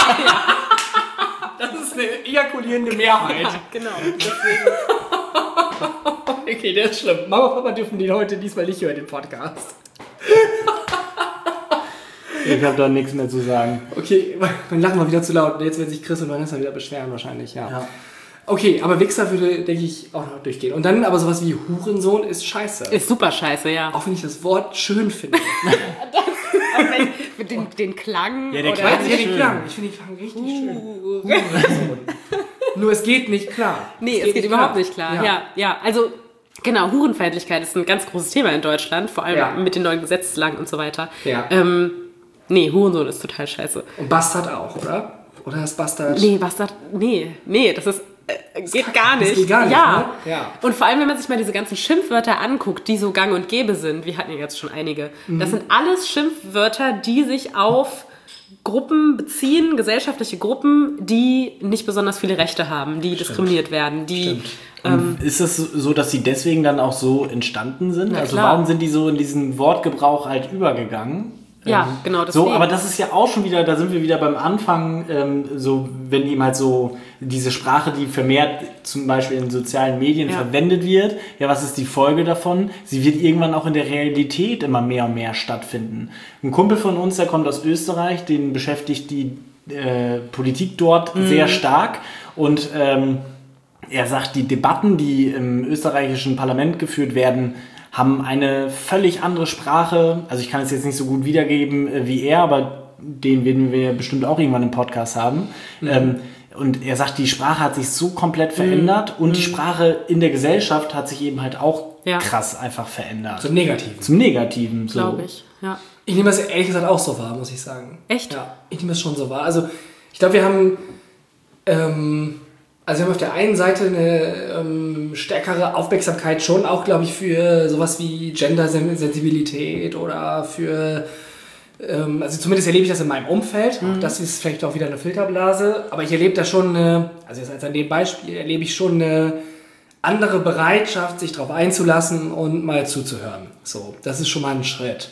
Das ist eine ejakulierende Mehrheit. genau, deswegen... Okay, der ist schlimm. Mama und Papa dürfen den heute diesmal nicht hören, den Podcast. Ich habe da nichts mehr zu sagen. Okay, dann lachen wir wieder zu laut. Jetzt werden sich Chris und Vanessa wieder beschweren wahrscheinlich, ja. Ja. Okay, aber Wichser würde, denke ich, auch noch durchgehen. Und dann aber sowas wie Hurensohn ist scheiße. Ist super scheiße, ja. Auch wenn ich das Wort schön finde. Auch wenn, mit den, den Klang Ja, der oder... Klang Weißt du, ist den schön. Klang? Ich finde den Klang richtig schön. Hurensohn. Nur es geht nicht klar. Nee, es geht, überhaupt nicht klar. Ja. Ja. ja, Also, genau, Hurenfeindlichkeit ist ein ganz großes Thema in Deutschland, vor allem Ja. mit den neuen Gesetzeslagen und so weiter. Ja. Ähm, nee, Hurensohn ist total scheiße. Und Bastard auch, oder? Oder ist Bastard... Nee, was das? Nee, nee, das ist... Äh, geht gar Das nicht. geht gar nicht, ja. ne? Ja. Und vor allem, wenn man sich mal diese ganzen Schimpfwörter anguckt, die so gang und gäbe sind, wir hatten ja jetzt schon einige, Mhm. das sind alles Schimpfwörter, die sich auf Gruppen beziehen, gesellschaftliche Gruppen, die nicht besonders viele Rechte haben, die diskriminiert werden, die... Und ist es so, dass sie deswegen dann auch so entstanden sind? Na Also klar. warum sind die so in diesen Wortgebrauch halt übergegangen? Ja, Ähm, genau, So, deswegen. aber das ist ja auch schon wieder, da sind wir wieder beim Anfang, ähm, so wenn ihm halt so diese Sprache, die vermehrt zum Beispiel in sozialen Medien Ja. verwendet wird, ja, was ist die Folge davon? Sie wird irgendwann auch in der Realität immer mehr und mehr stattfinden. Ein Kumpel von uns, der kommt aus Österreich, den beschäftigt die äh, Politik dort Mhm. sehr stark und ähm, er sagt, die Debatten, die im österreichischen Parlament geführt werden, haben eine völlig andere Sprache. Also ich kann es jetzt nicht so gut wiedergeben äh, wie er, aber den werden wir bestimmt auch irgendwann im Podcast haben. Mhm. Ähm, und er sagt, die Sprache hat sich so komplett verändert und die Sprache in der Gesellschaft hat sich eben halt auch Ja. krass einfach verändert. Zum Negativen. Zum Negativen. So. Glaube ich, ja. Ich nehme das ehrlich gesagt auch so wahr, muss ich sagen. Echt? Ja, ich nehme das schon so wahr. Also ich glaube, wir haben... Ähm, Also wir haben auf der einen Seite eine ähm, stärkere Aufmerksamkeit schon auch, glaube ich, für sowas wie Gender-Sensibilität oder für, ähm, also zumindest erlebe ich das in meinem Umfeld. Auch das ist vielleicht auch wieder eine Filterblase, aber ich erlebe da schon eine, also jetzt als an dem Beispiel, erlebe ich schon eine andere Bereitschaft, sich darauf einzulassen und mal zuzuhören. So, das ist schon mal ein Schritt.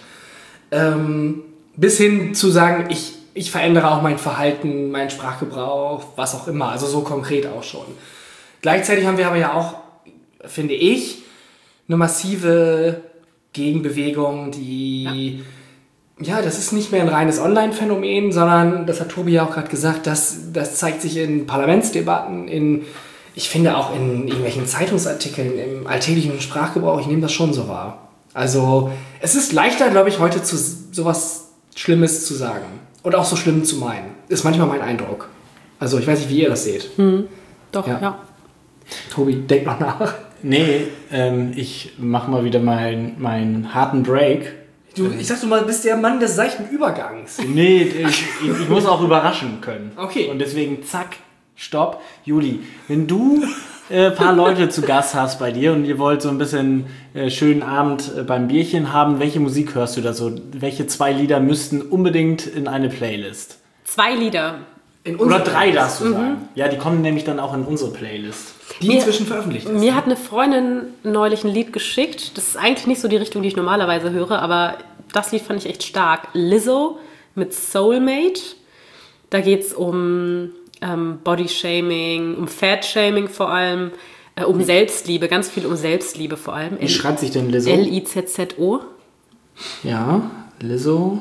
Ähm, bis hin zu sagen, ich Ich verändere auch mein Verhalten, meinen Sprachgebrauch, was auch immer. Also so konkret auch schon. Gleichzeitig haben wir aber ja auch, finde ich, eine massive Gegenbewegung, die... Ja, ja das ist nicht mehr ein reines Online-Phänomen, sondern, das hat Tobi ja auch gerade gesagt, das, das zeigt sich in Parlamentsdebatten, in, ich finde auch in irgendwelchen Zeitungsartikeln, im alltäglichen Sprachgebrauch. Ich nehme das schon so wahr. Also es ist leichter, glaube ich, heute zu sowas Schlimmes zu sagen. Und auch so schlimm zu meinen. Ist manchmal mein Eindruck. Also ich weiß nicht, wie ihr das seht. Hm, doch, Ja. ja. Tobi, denk noch nach. Nee, ähm, ich mache mal wieder meinen meinen harten Break Du, ich sag, du mal, bist der Mann des seichten Übergangs. Nee, ich, ich, ich muss auch überraschen können. Okay. Und deswegen, zack, stopp. Juli, wenn du ein äh, paar Leute zu Gast hast bei dir und ihr wollt so ein bisschen äh, schönen Abend äh, beim Bierchen haben, welche Musik hörst du da so? Welche zwei Lieder müssten unbedingt in eine Playlist? Zwei Lieder. In Oder unserer drei darfst du Mhm. sagen. Ja, die kommen nämlich dann auch in unsere Playlist. Die Mir- inzwischen veröffentlicht ist. Mir hat eine Freundin neulich ein Lied geschickt. Das ist eigentlich nicht so die Richtung, die ich normalerweise höre, aber das Lied fand ich echt stark. Lizzo mit Soulmate. Da geht es um ähm, Bodyshaming, um Fatshaming vor allem, äh, um Selbstliebe, ganz viel um Selbstliebe vor allem. Wie schreibt sich denn Lizzo? L I Z Z O. Ja, Lizzo.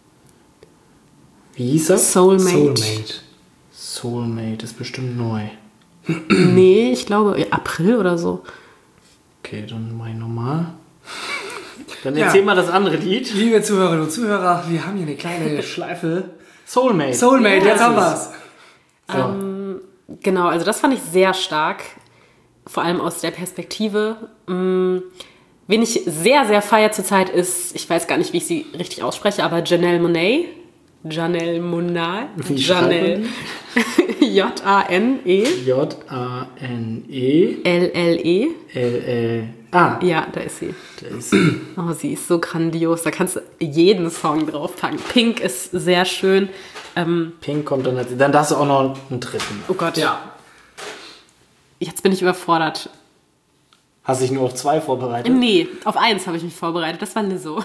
Wie hieß das? Soulmate. Soulmate. Soulmate ist bestimmt neu. Nee, ich glaube April oder so. Okay, dann mach ich nochmal. Dann Ja. erzähl mal das andere Lied. Liebe Zuhörerinnen und Zuhörer, wir haben hier eine kleine Schleife. Soulmate. Soulmate, Ja, jetzt haben das wir's. Genau, also das fand ich sehr stark. Vor allem aus der Perspektive. Mm, Wen ich sehr, sehr feier zurzeit ist, ich weiß gar nicht, wie ich sie richtig ausspreche, aber Janelle Monáe. Janelle Monáe. Wie schreibt man Janelle. J A N E J A N E L L E. L L. Ah, Ja, da ist sie. da ist sie. Oh, sie ist so grandios. Da kannst du jeden Song draufpacken. Pink ist sehr schön. Ähm, Pink kommt dann als. Dann darfst du auch noch einen dritten. oh Gott. Ja. Jetzt bin ich überfordert. Hast dich nur auf zwei vorbereitet? Nee, auf eins habe ich mich vorbereitet. Das war Lizzo.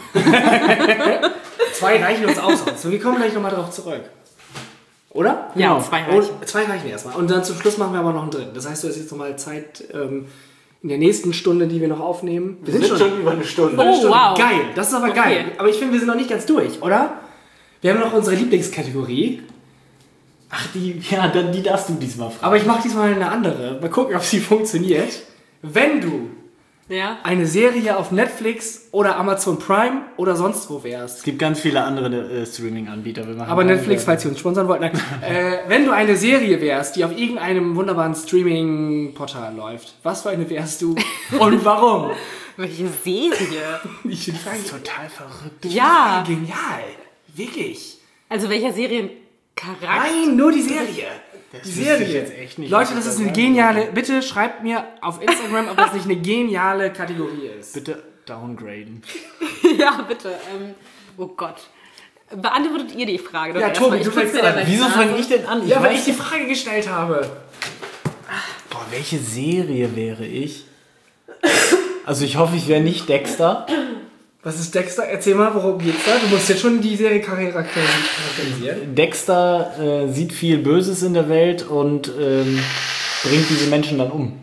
Zwei reichen uns aus. So, wir kommen gleich nochmal drauf zurück. Oder? Ja, Genau. zwei reichen. Und zwei reichen erstmal. Und dann zum Schluss machen wir aber noch einen dritten. Das heißt, du hast jetzt nochmal Zeit ähm, in der nächsten Stunde, die wir noch aufnehmen. Wir Wir sind schon über eine Stunde. über eine Oh, Stunde. wow. Geil, das ist aber Okay. geil. Aber ich finde, wir sind noch nicht ganz durch, oder? Wir haben noch unsere Lieblingskategorie. Ach, die, ja, dann, die darfst du diesmal fragen. Aber ich mache diesmal eine andere. Mal gucken, ob sie funktioniert. Wenn du Ja. eine Serie auf Netflix oder Amazon Prime oder sonst wo wärst. Es gibt ganz viele andere äh, Streaming-Anbieter. Wir machen Aber keine Netflix, Werbung. falls ihr uns sponsern wollt. Nein. äh, wenn du eine Serie wärst, die auf irgendeinem wunderbaren Streaming-Portal läuft, was für eine wärst du und warum? Welche Serie? Ich finde die Frage Total verrückt. Ja. genial. Wirklich. Also welcher Seriencharakter? Nein, nur die Serie. Die wüsste Serie. ich jetzt echt nicht, Leute, was das ich ist da eine sagen geniale. Bitte schreibt mir auf Instagram, ob das nicht eine geniale Kategorie ist. Bitte downgraden. Ja, bitte. Ähm, oh Gott. Beantwortet ihr die Frage? doch Ja, erstmal. Tobi, Ich du putz fängst mir da an. gleich Wieso Nase. fange ich denn an? Ich Ja, weil weiß ich die Frage gestellt habe. Boah, welche Serie wäre ich? Also ich hoffe, ich wäre nicht Dexter. Was ist Dexter? Erzähl mal, worum geht's da? Du musst jetzt schon die Serie charakterisieren. Dexter äh, sieht viel Böses in der Welt und ähm, bringt diese Menschen dann um.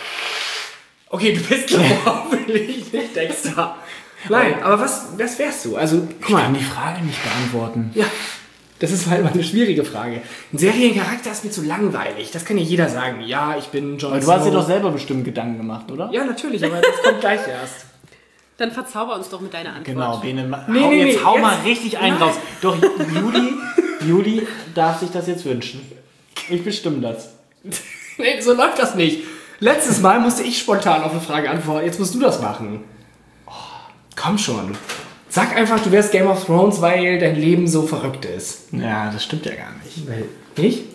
Okay, du bist hoffentlich nicht Dexter. Nein, aber was, was wärst du? Also, guck Ich kann mal. die Frage nicht beantworten. Ja, das ist halt mal eine schwierige Frage. Ein Seriencharakter ist mir zu langweilig. Das kann ja jeder sagen. Ja, ich bin Jon Aber du hast dir Snow. doch selber bestimmt Gedanken gemacht, oder? Ja, natürlich, aber das kommt gleich erst. Dann verzauber uns doch mit deiner Antwort. Genau, Bene, ma- Nee, hau, nee, jetzt nee, hau jetzt- mal richtig einen raus. Doch, Juli, Juli darf sich das jetzt wünschen. Ich bestimme das. Nee, so läuft das nicht. Letztes Mal musste ich spontan auf eine Frage antworten. Jetzt musst du das machen. Oh, komm schon. Sag einfach, du wärst Game of Thrones, weil dein Leben so verrückt ist. Ja, das stimmt ja gar nicht. Weil, nicht?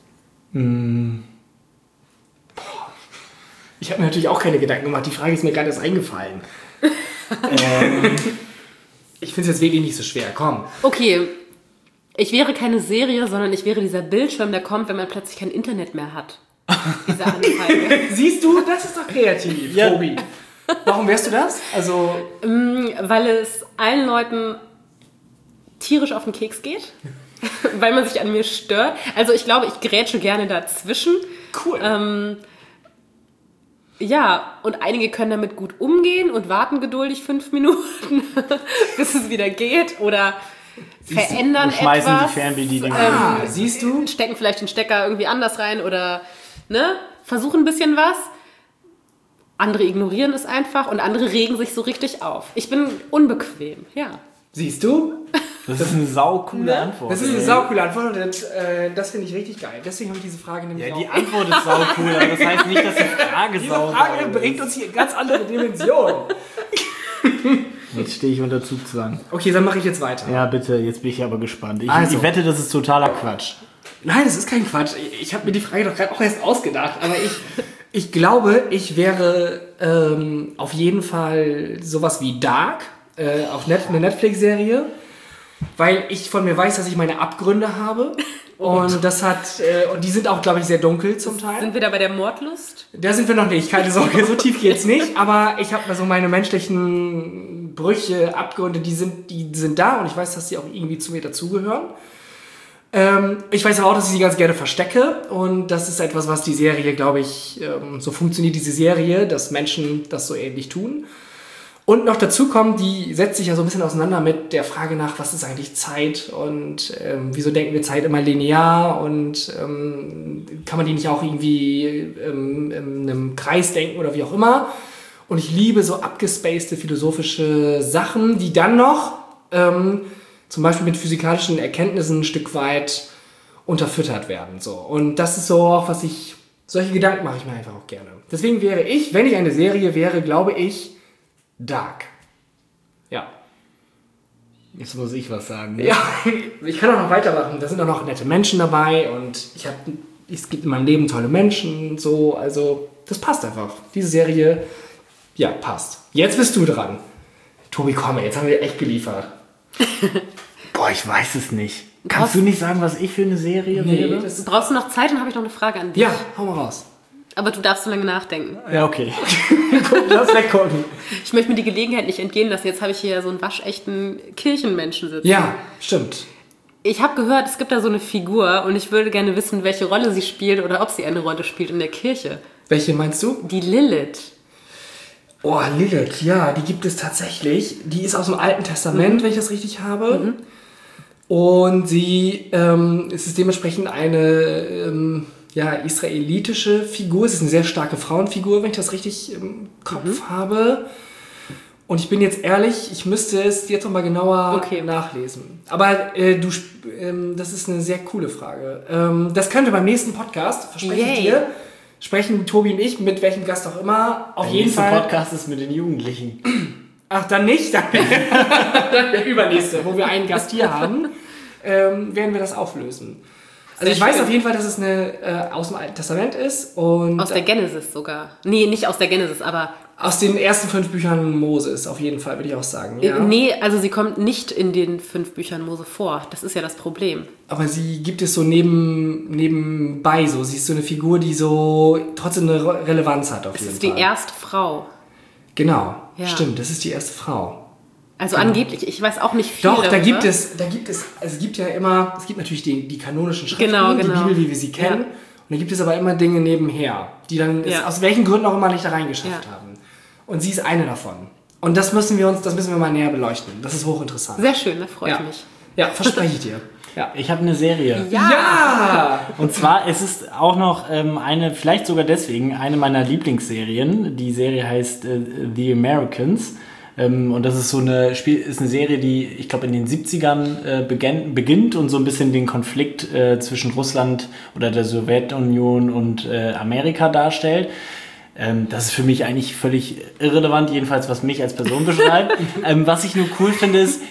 Ich habe mir natürlich auch keine Gedanken gemacht. Die Frage ist mir gerade erst eingefallen. ähm, ich finde es jetzt wirklich nicht so schwer. Komm. Okay, ich wäre keine Serie, sondern ich wäre dieser Bildschirm, der kommt, wenn man plötzlich kein Internet mehr hat. Diese Anzeige. Siehst du, das ist doch kreativ, Ja. Tobi. Warum wärst du das? Also, Weil es allen Leuten tierisch auf den Keks geht. Weil man sich an mir stört. Also ich glaube, ich grätsche gerne dazwischen. cool. Ähm, ja, und einige können damit gut umgehen und warten geduldig fünf Minuten, bis es wieder geht. Oder verändern Wir schmeißen etwas. die Fernbedienung. ah, siehst du? Stecken vielleicht den Stecker irgendwie anders rein oder ne, versuchen ein bisschen was. Andere ignorieren es einfach und andere regen sich so richtig auf. Ich bin unbequem, ja. Siehst du? Das ist eine saukoole Antwort. Das ist eine saucoole Antwort und das, äh, das finde ich richtig geil. Deswegen habe ich diese Frage nämlich Ja, auch. die Antwort ist saucool, aber das heißt nicht, dass die Frage Diese sau Frage geil bringt ist. uns hier in ganz andere Dimensionen. Jetzt stehe ich unter Zugzwang. Okay, dann mache ich jetzt weiter. Ja, bitte, jetzt bin ich aber gespannt. Ich, Also. ich wette, das ist totaler Quatsch. Nein, das ist kein Quatsch. Ich, ich habe mir die Frage doch gerade auch erst ausgedacht. Aber ich, ich glaube, ich wäre ähm, auf jeden Fall sowas wie Dark, äh, auf Net, eine Netflix-Serie. Weil ich von mir weiß, dass ich meine Abgründe habe. Und das hat, äh, und die sind auch, glaube ich, sehr dunkel zum Teil. Sind wir da bei der Mordlust? Da sind wir noch nicht, keine Sorge, so tief geht's nicht. Aber ich habe so meine menschlichen Brüche, Abgründe, die sind, die sind da und ich weiß, dass die auch irgendwie zu mir dazugehören. Ähm, ich weiß aber auch, dass ich sie ganz gerne verstecke und das ist etwas, was die Serie, glaube ich, ähm, so funktioniert diese Serie, dass Menschen das so ähnlich tun. Und noch dazu kommt, die setzt sich ja so ein bisschen auseinander mit der Frage nach, was ist eigentlich Zeit und ähm, wieso denken wir Zeit immer linear und ähm, kann man die nicht auch irgendwie ähm, in einem Kreis denken oder wie auch immer. Und ich liebe so abgespacede philosophische Sachen, die dann noch ähm, zum Beispiel mit physikalischen Erkenntnissen ein Stück weit unterfüttert werden. So. Und das ist so auch, was ich, solche Gedanken mache ich mir einfach auch gerne. Deswegen wäre ich, wenn ich eine Serie wäre, glaube ich, Dark. Ja. Jetzt muss ich was sagen. Ja, ich kann auch noch weitermachen. Da sind auch noch nette Menschen dabei und ich hab, es gibt in meinem Leben tolle Menschen und so. Also, das passt einfach. Diese Serie, ja, passt. Jetzt bist du dran. Tobi, komm, jetzt haben wir echt geliefert. Boah, ich weiß es nicht. Kannst du nicht sagen, was ich für eine Serie Nee, wäre? das- Brauchst du noch Zeit? Dann habe ich noch eine Frage an dich. Ja, hau mal raus. Aber du darfst so lange nachdenken. Ja, okay. Lass weggucken. Ich möchte mir die Gelegenheit nicht entgehen lassen. Jetzt habe ich hier so einen waschechten Kirchenmenschen sitzen. Ja, stimmt. Ich habe gehört, es gibt da so eine Figur und ich würde gerne wissen, welche Rolle sie spielt oder ob sie eine Rolle spielt in der Kirche. Welche meinst du? Die Lilith. Oh, Lilith, ja, die gibt es tatsächlich. Die ist aus dem Alten Testament, mhm. wenn ich das richtig habe. Mhm. Und sie ähm, es ist dementsprechend eine ähm, ja, israelitische Figur. Es ist eine sehr starke Frauenfigur, wenn ich das richtig im Kopf mhm. habe. Und ich bin jetzt ehrlich, ich müsste es jetzt noch mal genauer okay. nachlesen. Aber äh, du, ähm, das ist eine sehr coole Frage. Ähm, das können wir beim nächsten Podcast, verspreche ich dir, sprechen Tobi und ich, mit welchem Gast auch immer. Auf Der jeden nächste Fall. Podcast ist mit den Jugendlichen. Ach, dann nicht? Dann, dann der übernächste, wo wir einen Gast hier haben, ähm, werden wir das auflösen. Also Sehr ich weiß schön. auf jeden Fall, dass es eine äh, aus dem Alten Testament ist. Und Aus der Genesis sogar. Nee, nicht aus der Genesis, aber... aus den ersten fünf Büchern Moses, auf jeden Fall, würde ich auch sagen. Ja. Äh, nee, also sie kommt nicht in den fünf Büchern Mose vor. Das ist ja das Problem. Aber sie gibt es so neben, nebenbei so. Sie ist so eine Figur, die so trotzdem eine Re- Relevanz hat auf Es jeden ist Fall. die erste Frau. Genau, Ja. stimmt, das ist die erste Frau. Also angeblich, ich weiß auch nicht viel Doch, da darüber. gibt es, da gibt es, also es gibt ja immer, es gibt natürlich die, die kanonischen Schriften, Genau, genau. die Bibel, wie wir sie kennen. Ja. Und da gibt es aber immer Dinge nebenher, die dann es Ja. aus welchen Gründen auch immer nicht da reingeschafft Ja. haben. Und sie ist eine davon. Und das müssen wir uns, das müssen wir mal näher beleuchten. Das ist hochinteressant. Sehr schön, da freue ja. ich mich. Ja, verspreche ich dir. Ja. Ich habe eine Serie. Ja! Und zwar, es ist auch noch ähm, eine, vielleicht sogar deswegen, eine meiner Lieblingsserien. Die Serie heißt äh, The Americans. Ähm, und das ist so eine, Spiel, ist eine Serie, die, ich glaube, in den siebzigern äh, beginn, beginnt und so ein bisschen den Konflikt äh, zwischen Russland oder der Sowjetunion und äh, Amerika darstellt. Ähm, das ist für mich eigentlich völlig irrelevant, jedenfalls was mich als Person beschreibt. ähm, was ich nur cool finde, ist,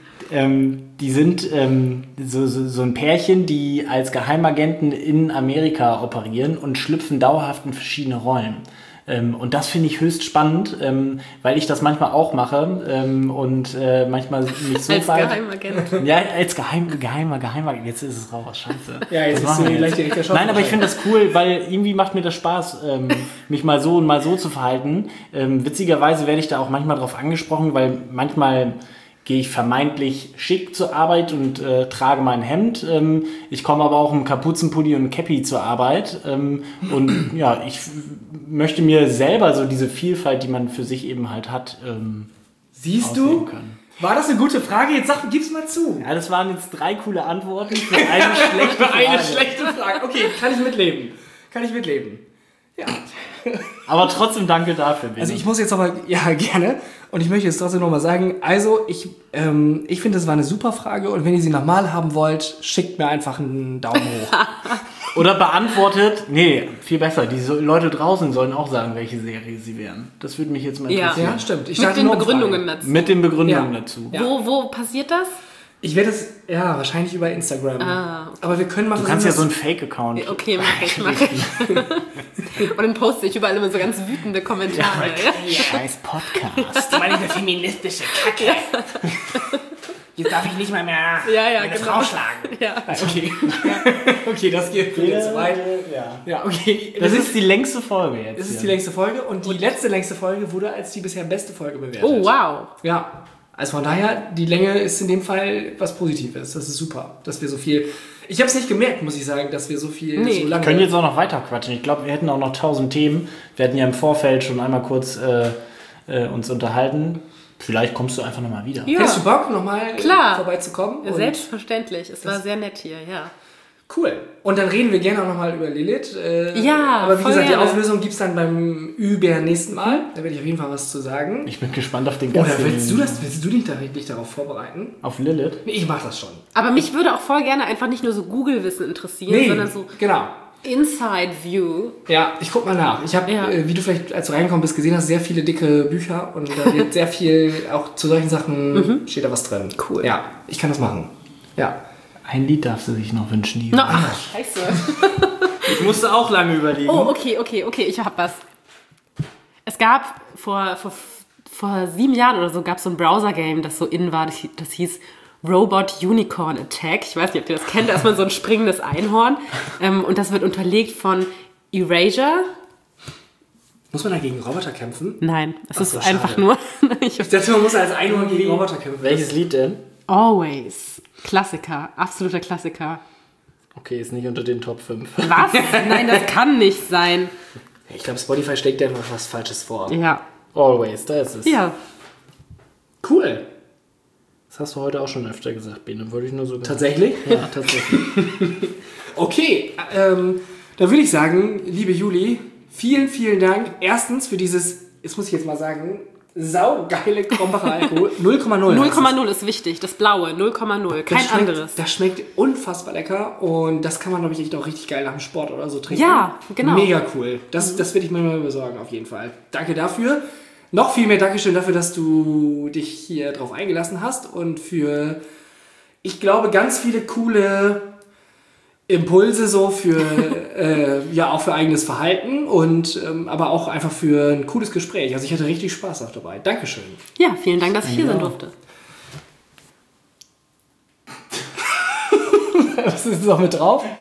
ähm, die sind ähm, so, so, so ein Pärchen, die als Geheimagenten in Amerika operieren und schlüpfen dauerhaft in verschiedene Rollen. Ähm, und das finde ich höchst spannend, ähm, weil ich das manchmal auch mache ähm, und äh, manchmal mich so Als ver- Geheimagent. Ja, als Geheim, geheimer Geheimagent. Jetzt ist es raus, scheiße. Ja, jetzt Was ist machen sie wir gleich jetzt? die richtige Chance. Nein, aber ich finde das cool, weil irgendwie macht mir das Spaß, ähm, mich mal so und mal so zu verhalten. Ähm, witzigerweise werde ich da auch manchmal drauf angesprochen, weil manchmal gehe ich vermeintlich schick zur Arbeit und äh, trage mein Hemd. Ähm, ich komme aber auch im Kapuzenpulli und Cappy zur Arbeit. Ähm, und ja, ich f- möchte mir selber so diese Vielfalt, die man für sich eben halt hat, ähm, Siehst ausleben du? können. War das eine gute Frage? Jetzt sag, gib's mal zu. Ja, das waren jetzt drei coole Antworten für eine schlechte Frage. Eine schlechte Frage. Okay, kann ich mitleben. Kann ich mitleben. Ja. Aber trotzdem danke dafür, Bene. Also ich muss jetzt aber, ja gerne, und ich möchte jetzt trotzdem nochmal sagen, also ich, ähm, ich finde, das war eine super Frage und wenn ihr sie nochmal haben wollt, schickt mir einfach einen Daumen hoch. Oder beantwortet, nee, viel besser, die so, Leute draußen sollen auch sagen, welche Serie sie wären. Das würde mich jetzt mal Ja. interessieren. Ja, stimmt. Ich Mit dachte den nur Begründungen Umfrage. dazu. Mit den Begründungen Ja. dazu. Ja. Wo, wo passiert das? Ich werde es, ja, wahrscheinlich über Instagram. Ah, okay. Aber wir können mal Du kannst ja so versuchen, einen Fake-Account. Okay, mach ich, mach ich. Und dann poste ich überall immer so ganz wütende Kommentare. Ja, Scheiß Podcast. das meine eine feministische Kacke. Jetzt darf ich nicht mal mehr ja, ja meine genau. Frau schlagen. Ja. Okay. Okay, das geht jetzt zu weit. Ja. Ja, okay. Das ist die längste Folge jetzt. Das ist hier. die längste Folge und die letzte längste Folge wurde als die bisher beste Folge bewertet. Oh, wow. Ja, also von daher, die Länge ist in dem Fall was Positives. Das ist super, dass wir so viel... Ich habe es nicht gemerkt, muss ich sagen, dass wir so viel, Nee. so lange... Wir können jetzt auch noch weiter quatschen. Ich glaube, wir hätten auch noch tausend Themen. Wir hatten ja im Vorfeld schon einmal kurz äh, äh, uns unterhalten. Vielleicht kommst du einfach nochmal wieder. Ja. Hättest du Bock, nochmal Klar. vorbeizukommen? Und Selbstverständlich. Es war sehr nett hier, ja. cool. Und dann reden wir gerne auch nochmal über Lilith. Äh, Ja, aber wie voll gesagt, gerne. die Auflösung gibt es dann beim übernächsten Mal. Da werde ich auf jeden Fall was zu sagen. Ich bin gespannt auf den Gast. Oder willst du den- das? Willst du dich, da, dich darauf vorbereiten? Auf Lilith? Nee, ich mach das schon. Aber mich würde auch voll gerne einfach nicht nur so Google-Wissen interessieren, sondern so genau. Inside View. Ja, ich guck mal nach. Ich habe, Ja. äh, wie du vielleicht, als du reingekommen bist, gesehen hast, sehr viele dicke Bücher und da wird sehr viel, auch zu solchen Sachen steht da was drin. Cool. Ja, ich kann das machen. Ja. Ein Lied darfst du sich noch wünschen, die Na, ach, scheiße. Ich musste auch lange überlegen. Oh, okay, okay, okay, ich hab was. Es gab vor, vor, vor sieben Jahren oder so gab es so ein Browser-Game, das so in war, das, hie- das hieß Robot Unicorn Attack. Ich weiß nicht, ob ihr das kennt, da ist man so ein springendes Einhorn. Ähm, und das wird unterlegt von Erasure. Muss man da gegen Roboter kämpfen? Nein, es Ach ist so, einfach schade. nur ich, Ich dachte, man muss als Einhorn gegen Roboter kämpfen. Welches Lied denn? Always. Klassiker, absoluter Klassiker. Okay, ist nicht unter den Top fünf. Was? Nein, das kann nicht sein. Ich glaube, Spotify schlägt dir einfach was Falsches vor. Ja. Always, da ist es. Ja. Cool. Das hast du heute auch schon öfter gesagt, Bene. Wollte ich nur so gesagt. Tatsächlich? Ja, tatsächlich. Okay, ähm, dann würde ich sagen, liebe Juli, vielen, vielen Dank. Erstens für dieses, jetzt muss ich jetzt mal sagen, saugeile Krombacher Alkohol. null Komma null. null Komma null ist wichtig, das blaue, null Komma null, kein Das schmeckt, anderes. Das schmeckt unfassbar lecker und das kann man, glaube ich, echt auch richtig geil nach dem Sport oder so trinken. Ja, genau. Mega cool. Das, das werde ich mir mal besorgen, auf jeden Fall. Danke dafür. Noch viel mehr Dankeschön dafür, dass du dich hier drauf eingelassen hast und für, ich glaube, ganz viele coole Impulse so für, äh, ja, auch für eigenes Verhalten und ähm, aber auch einfach für ein cooles Gespräch. Also ich hatte richtig Spaß auch dabei. Dankeschön. Ja, vielen Dank, dass ich hier sein durfte. Was ist noch mit drauf?